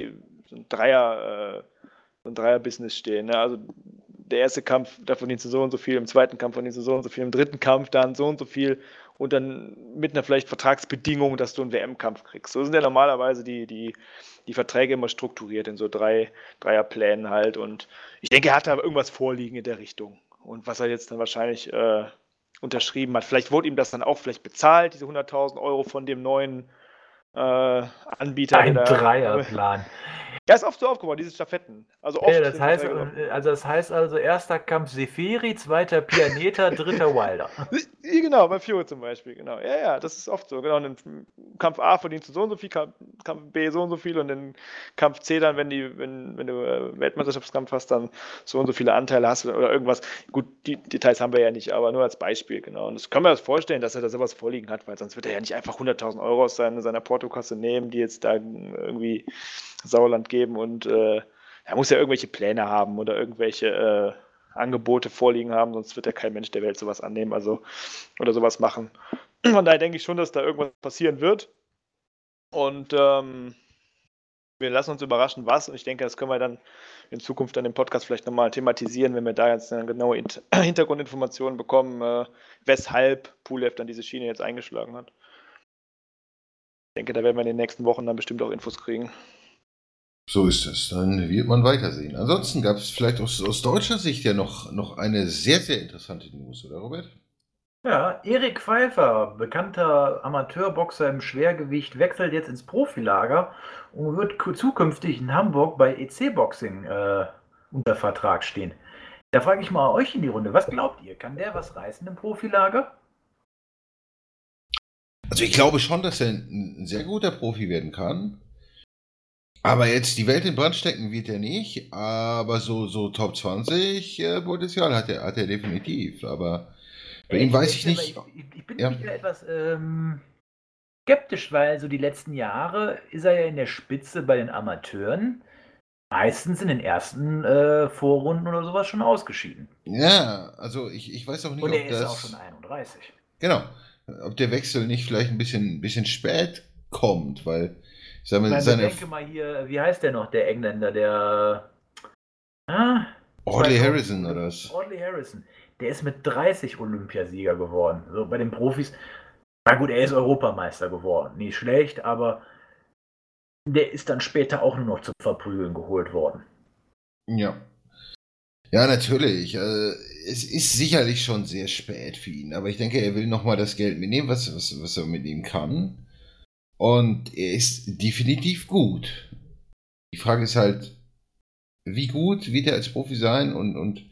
Dreier-Business stehen. Ne? Also der erste Kampf, da verdienst du so und so viel, im zweiten Kampf verdienst du so und so viel, im dritten Kampf dann so und so viel und dann mit einer vielleicht Vertragsbedingung, dass du einen WM-Kampf kriegst. So sind ja normalerweise die Verträge immer strukturiert in so Dreierplänen halt und ich denke, er hat da irgendwas vorliegen in der Richtung. Und was er jetzt dann wahrscheinlich unterschrieben hat. Vielleicht wurde ihm das dann auch vielleicht bezahlt, diese 100.000 Euro von dem neuen Anbieter. Ein Dreierplan. Ja, ist oft so aufgebaut, diese Stafetten. Also oft das heißt also, erster Kampf Seferi, zweiter Pianeta, dritter Wilder. Genau, bei Fury zum Beispiel, genau. Ja, das ist oft so. Genau, und in Kampf A verdienst du so und so viel, Kampf B so und so viel und in Kampf C dann, wenn du Weltmeisterschaftskampf hast, dann so und so viele Anteile hast oder irgendwas. Gut, die Details haben wir ja nicht, aber nur als Beispiel, genau. Und das können wir uns vorstellen, dass er da sowas vorliegen hat, weil sonst wird er ja nicht einfach 100.000 Euro aus seiner Portokasse nehmen, die jetzt da irgendwie Sauerland geben und er muss ja irgendwelche Pläne haben oder irgendwelche Angebote vorliegen haben, sonst wird ja kein Mensch der Welt sowas annehmen, oder sowas machen. Von daher denke ich schon, dass da irgendwas passieren wird. Und wir lassen uns überraschen, was. Und ich denke, das können wir dann in Zukunft an dem Podcast vielleicht nochmal thematisieren, wenn wir da jetzt eine genaue Hintergrundinformationen bekommen, weshalb Pulev dann diese Schiene jetzt eingeschlagen hat. Ich denke, da werden wir in den nächsten Wochen dann bestimmt auch Infos kriegen. So ist es. Dann wird man weitersehen. Ansonsten gab es vielleicht aus deutscher Sicht ja noch eine sehr, sehr interessante News, oder Robert? Ja, Erik Pfeiffer, bekannter Amateurboxer im Schwergewicht, wechselt jetzt ins Profilager und wird zukünftig in Hamburg bei EC Boxing unter Vertrag stehen. Da frage ich mal euch in die Runde, was glaubt ihr? Kann der was reißen im Profilager? Also ich glaube schon, dass er ein sehr guter Profi werden kann. Aber jetzt die Welt in Brand stecken wird er nicht, aber so Top 20 Potenzial hat er definitiv, aber bei ihm weiß ich nicht. Ich bin wieder etwas skeptisch, weil so die letzten Jahre ist er ja in der Spitze bei den Amateuren, meistens in den ersten Vorrunden oder sowas schon ausgeschieden. Ja, also ich weiß auch nicht, und er ist auch schon 31. Genau, ob der Wechsel nicht vielleicht ein bisschen spät kommt, weil ich denke mal hier, wie heißt der noch, der Engländer, der Audley Harrison oder was? Audley Harrison, der ist mit 30 Olympiasieger geworden. So bei den Profis, na gut, er ist Europameister geworden, nicht schlecht, aber der ist dann später auch nur noch zum Verprügeln geholt worden. Ja. Ja, natürlich. Es ist sicherlich schon sehr spät für ihn, aber ich denke, er will nochmal das Geld mitnehmen, was er mitnehmen kann. Und er ist definitiv gut. Die Frage ist halt, wie gut wird er als Profi sein und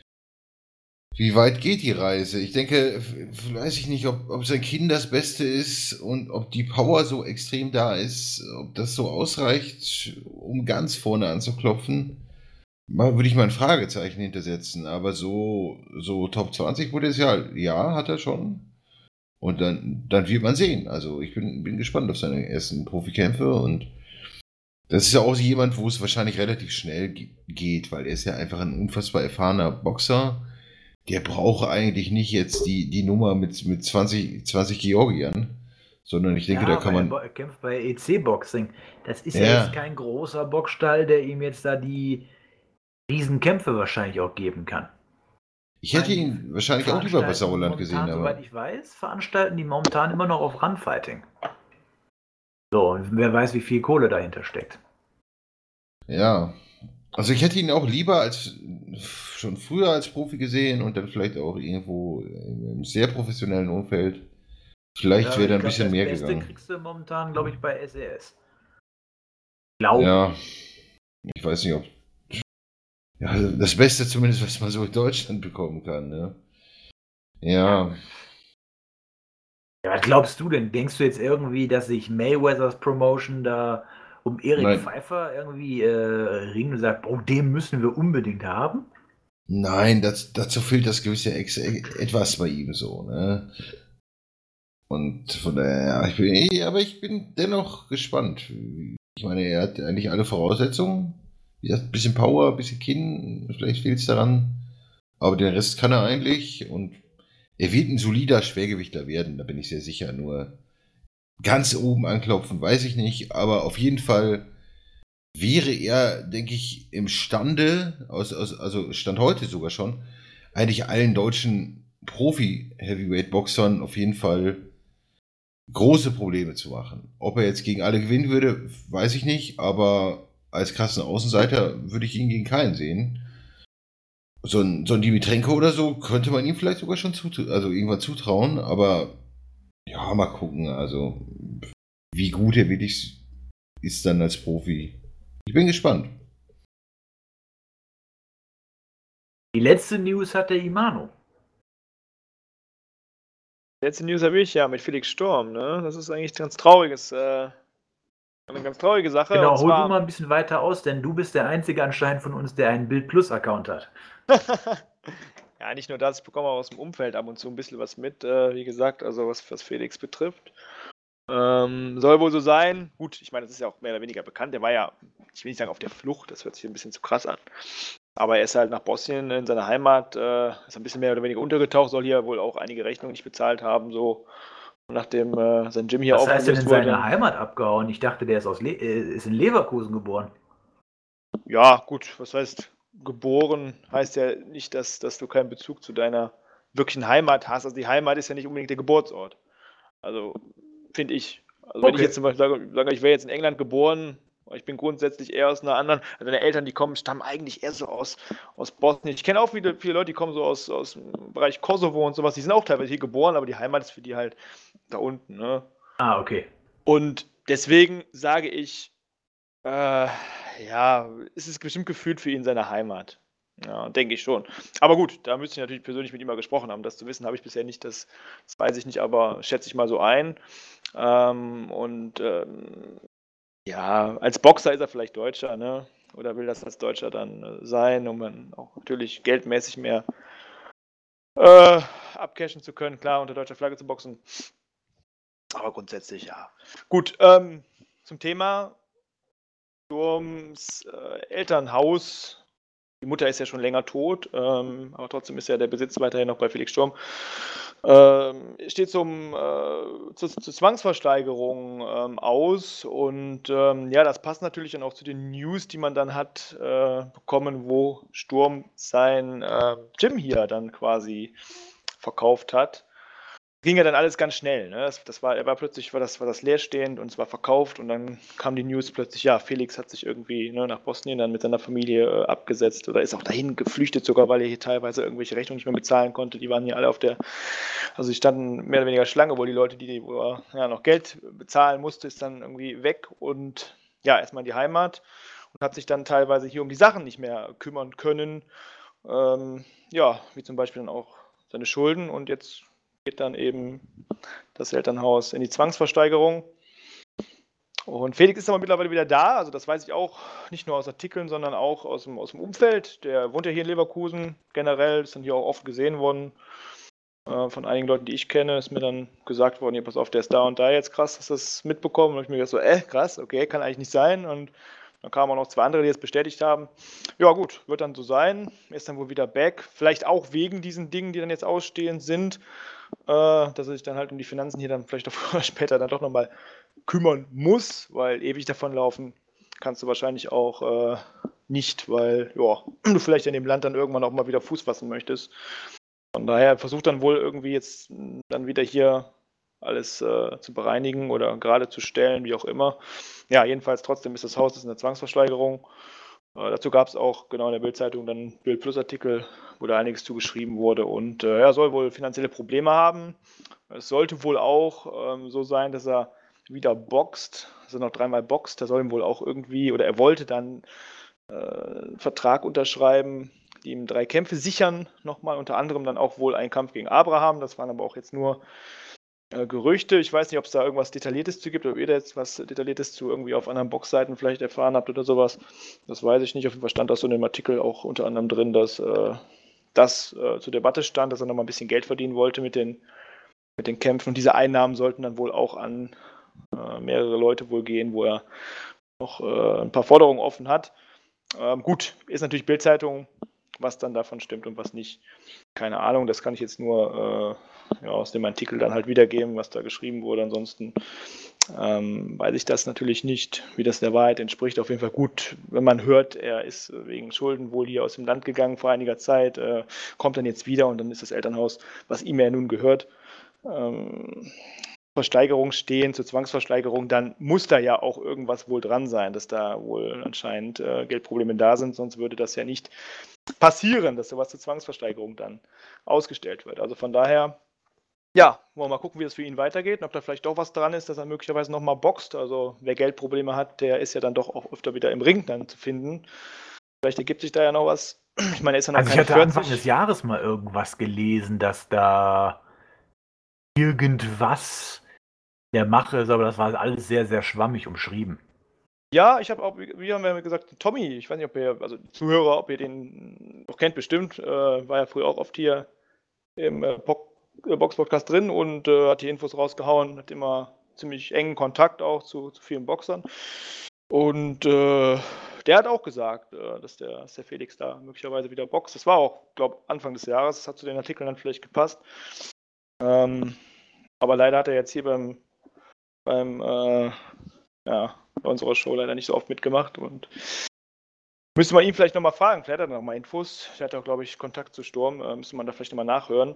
wie weit geht die Reise? Ich denke, weiß ich nicht, ob sein Kinn das Beste ist und ob die Power so extrem da ist, ob das so ausreicht, um ganz vorne anzuklopfen. Würde ich mal ein Fragezeichen hintersetzen, aber so Top 20 Potenzial, ja, hat er schon. Und dann wird man sehen. Also ich bin gespannt auf seine ersten Profikämpfe und das ist ja auch jemand, wo es wahrscheinlich relativ schnell geht, weil er ist ja einfach ein unfassbar erfahrener Boxer. Der braucht eigentlich nicht jetzt die Nummer mit 20 Georgiern, sondern ich denke, da kann man. Er kämpft bei EC-Boxing. Das ist ja Ja, jetzt kein großer Boxstall, der ihm jetzt da die Riesenkämpfe wahrscheinlich auch geben kann. ich hätte ihn wahrscheinlich auch lieber bei Sauerland gesehen, Soweit aber ich weiß, veranstalten die momentan immer noch auf Runfighting. So, und wer weiß, wie viel Kohle dahinter steckt. ja. Also ich hätte ihn auch lieber als schon früher als Profi gesehen und dann vielleicht auch irgendwo im sehr professionellen Umfeld. Vielleicht wäre da ein bisschen mehr Das Beste gegangen. kriegst du momentan, glaube ich, bei SES. Glaube Ja, ich weiß nicht, ob. Ja, das Beste zumindest, was man so in Deutschland bekommen kann, ne? Ja. Ja, was glaubst du denn? Denkst du jetzt irgendwie, dass sich Mayweathers Promotion da um Erik Nein. Pfeiffer irgendwie ringt und sagt, oh, den müssen wir unbedingt haben? Nein, dazu fehlt das gewisse etwas bei ihm so, ne? Und von daher, ja, ich bin dennoch gespannt. Ich meine, er hat eigentlich alle Voraussetzungen. Wie gesagt, ein bisschen Power, ein bisschen Kinn, vielleicht fehlt es daran. Aber den Rest kann er eigentlich und er wird ein solider Schwergewichter werden, da bin ich sehr sicher. Nur ganz oben anklopfen, weiß ich nicht, aber auf jeden Fall wäre er, denke ich, imstande, also Stand heute sogar schon, eigentlich allen deutschen Profi-Heavyweight-Boxern auf jeden Fall große Probleme zu machen. Ob er jetzt gegen alle gewinnen würde, weiß ich nicht, aber als krassen Außenseiter würde ich ihn gegen keinen sehen. So ein Dimitrenko oder so könnte man ihm vielleicht sogar schon irgendwann zutrauen, aber ja, mal gucken, also wie gut er wirklich ist dann als Profi. Ich bin gespannt. Die letzte News hat der Imano. Letzte News habe ich ja mit Felix Sturm, ne? Das ist eigentlich ganz trauriges, eine ganz traurige Sache. Genau, und hol du zwar, mal ein bisschen weiter aus, denn du bist der einzige anscheinend von uns, der einen Bild Plus Account hat. ja, nicht nur das, ich bekomme auch aus dem Umfeld ab und zu ein bisschen was mit, wie gesagt, also was Felix betrifft. Soll wohl so sein. Gut, ich meine, das ist ja auch mehr oder weniger bekannt. Der war ja, ich will nicht sagen auf der Flucht, das hört sich ein bisschen zu krass an. Aber er ist halt nach Bosnien in seiner Heimat, ist ein bisschen mehr oder weniger untergetaucht, soll hier wohl auch einige Rechnungen nicht bezahlt haben, so nachdem sein Gym hier Was heißt denn aufgelöst in wurde. seine Heimat abgehauen? Ich dachte, der ist, ist in Leverkusen geboren. Ja, gut, was heißt geboren, heißt ja nicht, dass du keinen Bezug zu deiner wirklichen Heimat hast. Also die Heimat ist ja nicht unbedingt der Geburtsort. Also, finde ich. Also wenn ich Okay. jetzt zum Beispiel sage, ich wäre jetzt in England geboren, ich bin grundsätzlich eher aus einer anderen, also meine Eltern, die stammen eigentlich eher so aus Bosnien. Ich kenne auch viele Leute, die kommen so aus dem Bereich Kosovo und sowas, die sind auch teilweise hier geboren, aber die Heimat ist für die halt da unten, ne? Ah, okay. Und deswegen sage ich, ja, ist es bestimmt gefühlt für ihn seine Heimat. Ja, denke ich schon. Aber gut, da müsste ich natürlich persönlich mit ihm mal gesprochen haben. Das zu wissen habe ich bisher nicht, das weiß ich nicht, aber schätze ich mal so ein. Ja, als Boxer ist er vielleicht Deutscher, ne? Oder will das als Deutscher dann sein, um dann auch natürlich geldmäßig mehr abcashen zu können, klar, unter deutscher Flagge zu boxen. Aber grundsätzlich ja. Gut, zum Thema Sturms Elternhaus. Die Mutter ist ja schon länger tot, aber trotzdem ist ja der Besitz weiterhin noch bei Felix Sturm. Steht zur Zwangsversteigerung aus und ja, das passt natürlich dann auch zu den News, die man dann hat bekommen, wo Sturm sein Gym hier dann quasi verkauft hat. ging ja dann alles ganz schnell. Ne? Plötzlich war das leerstehend und es war verkauft und dann kam die News plötzlich, ja, Felix hat sich irgendwie nach Bosnien dann mit seiner Familie abgesetzt oder ist auch dahin geflüchtet sogar, weil er hier teilweise irgendwelche Rechnungen nicht mehr bezahlen konnte. Die waren hier alle also sie standen mehr oder weniger Schlange, wo die Leute, wo er noch Geld bezahlen musste, ist dann irgendwie weg und ja, erstmal in die Heimat und hat sich dann teilweise hier um die Sachen nicht mehr kümmern können. Ja, wie zum Beispiel dann auch seine Schulden und jetzt geht dann eben das Elternhaus in die Zwangsversteigerung. Und Felix ist aber mittlerweile wieder da, also das weiß ich auch nicht nur aus Artikeln, sondern auch aus dem Umfeld. Der wohnt ja hier in Leverkusen generell, ist dann hier auch oft gesehen worden. Von einigen Leuten, die ich kenne, ist mir dann gesagt worden, hier, pass auf, der ist da und da jetzt, krass, hast du das mitbekommen? Und ich mir gedacht so, krass, okay, kann eigentlich nicht sein. Und dann kamen auch noch 2 andere, die es bestätigt haben. Ja gut, wird dann so sein. Ist dann wohl wieder back. Vielleicht auch wegen diesen Dingen, die dann jetzt ausstehend sind, dass er sich dann halt um die Finanzen hier dann vielleicht auch früher oder später dann doch nochmal kümmern muss, weil ewig davonlaufen kannst du wahrscheinlich auch nicht, weil ja, du vielleicht in dem Land dann irgendwann auch mal wieder Fuß fassen möchtest. Von daher versucht dann wohl irgendwie jetzt dann wieder hier alles zu bereinigen oder gerade zu stellen, wie auch immer. Ja, jedenfalls trotzdem ist das Haus in der Zwangsversteigerung. Dazu gab es auch genau in der Bild-Zeitung dann Bild Plus Artikel, wo da einiges zugeschrieben wurde und er soll wohl finanzielle Probleme haben. Es sollte wohl auch so sein, dass er wieder boxt, dass er noch 3-mal boxt. Da soll ihm wohl auch irgendwie, oder er wollte dann einen Vertrag unterschreiben, die ihm 3 Kämpfe sichern, nochmal unter anderem dann auch wohl einen Kampf gegen Abraham. Das waren aber auch jetzt nur Gerüchte. Ich weiß nicht, ob es da irgendwas Detailliertes zu gibt, ob ihr da jetzt was Detailliertes zu irgendwie auf anderen Boxseiten vielleicht erfahren habt oder sowas. Das weiß ich nicht. Auf jeden Fall stand das so in dem Artikel auch unter anderem drin, dass das zur Debatte stand, dass er nochmal ein bisschen Geld verdienen wollte mit den Kämpfen. Und diese Einnahmen sollten dann wohl auch an mehrere Leute wohl gehen, wo er noch ein paar Forderungen offen hat. Gut, ist natürlich Bild-Zeitung, was dann davon stimmt und was nicht. Keine Ahnung, das kann ich jetzt nur aus dem Artikel dann halt wiedergeben, was da geschrieben wurde. Ansonsten weiß ich das natürlich nicht, wie das der Wahrheit entspricht. Auf jeden Fall gut, wenn man hört, er ist wegen Schulden wohl hier aus dem Land gegangen vor einiger Zeit, kommt dann jetzt wieder und dann ist das Elternhaus, was ihm ja nun gehört, Versteigerung stehen, zur Zwangsversteigerung, dann muss da ja auch irgendwas wohl dran sein, dass da wohl anscheinend Geldprobleme da sind, sonst würde das ja nicht passieren, dass sowas zur Zwangsversteigerung dann ausgestellt wird. Also von daher, ja, wollen wir mal gucken, wie das für ihn weitergeht und ob da vielleicht doch was dran ist, dass er möglicherweise nochmal boxt. Also wer Geldprobleme hat, der ist ja dann doch auch öfter wieder im Ring dann zu finden. Vielleicht ergibt sich da ja noch was. Ich meine, er ist ja noch Also ich hatte Anfang des Jahres mal irgendwas gelesen, dass da irgendwas der Mache ist, aber das war alles sehr, sehr schwammig umschrieben. Ja, ich habe auch, wie haben wir gesagt, Tommy, ich weiß nicht, ob ihr, also Zuhörer, ob ihr den noch kennt, bestimmt, war ja früher auch oft hier im Box-Podcast drin und hat die Infos rausgehauen, hat immer ziemlich engen Kontakt auch zu vielen Boxern. Und der hat auch gesagt, dass der Felix da möglicherweise wieder boxt. Das war auch, glaube ich, Anfang des Jahres, das hat zu den Artikeln dann vielleicht gepasst. Aber leider hat er jetzt hier bei unserer Show leider nicht so oft mitgemacht und müsste man ihn vielleicht nochmal fragen, vielleicht hat er nochmal Infos, der hat auch, glaube ich, Kontakt zu Sturm, müsste man da vielleicht nochmal nachhören.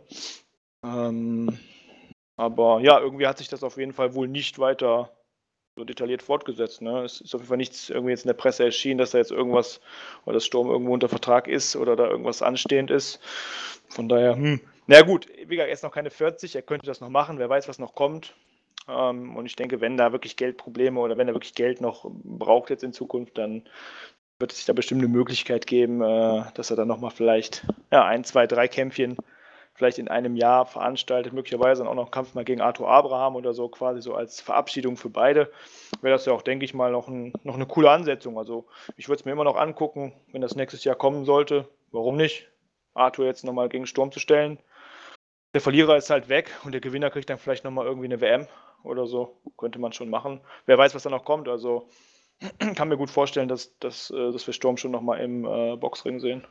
Aber ja, irgendwie hat sich das auf jeden Fall wohl nicht weiter so detailliert fortgesetzt. Ne? Es ist auf jeden Fall nichts irgendwie jetzt in der Presse erschienen, dass da jetzt irgendwas, oder das Sturm irgendwo unter Vertrag ist oder da irgendwas anstehend ist. Von daher, na gut, wie gesagt, er ist noch keine 40, er könnte das noch machen, wer weiß, was noch kommt. Und ich denke, wenn da wirklich Geldprobleme oder wenn er wirklich Geld noch braucht jetzt in Zukunft, dann wird es sich da bestimmt eine Möglichkeit geben, dass er dann nochmal vielleicht 1, 2, 3 Kämpfchen vielleicht in einem Jahr veranstaltet, möglicherweise dann auch noch einen Kampf mal gegen Arthur Abraham oder so, quasi so als Verabschiedung für beide. Wäre das ja auch, denke ich mal, noch eine coole Ansetzung. Also ich würde es mir immer noch angucken, wenn das nächstes Jahr kommen sollte. Warum nicht? Arthur jetzt nochmal gegen Sturm zu stellen. Der Verlierer ist halt weg und der Gewinner kriegt dann vielleicht nochmal irgendwie eine WM oder so. Könnte man schon machen. Wer weiß, was da noch kommt. Also kann mir gut vorstellen, dass wir Sturm schon nochmal im Boxring sehen.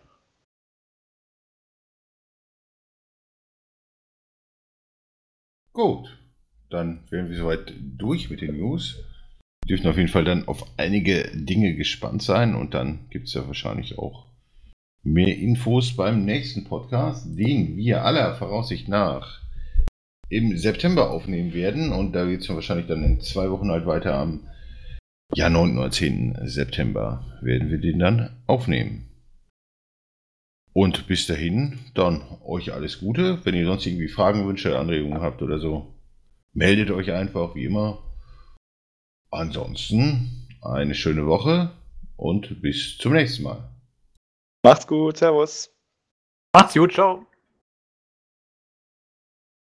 Gut, dann wären wir soweit durch mit den News. Wir dürfen auf jeden Fall dann auf einige Dinge gespannt sein und dann gibt es ja wahrscheinlich auch mehr Infos beim nächsten Podcast, den wir aller Voraussicht nach im September aufnehmen werden. Und da geht es wahrscheinlich dann in 2 Wochen halt weiter. Am 9. oder 10. September werden wir den dann aufnehmen. Und bis dahin, dann euch alles Gute. Wenn ihr sonst irgendwie Fragen, Wünsche, Anregungen habt oder so, meldet euch einfach, wie immer. Ansonsten eine schöne Woche und bis zum nächsten Mal. Macht's gut, servus. Macht's gut, ciao.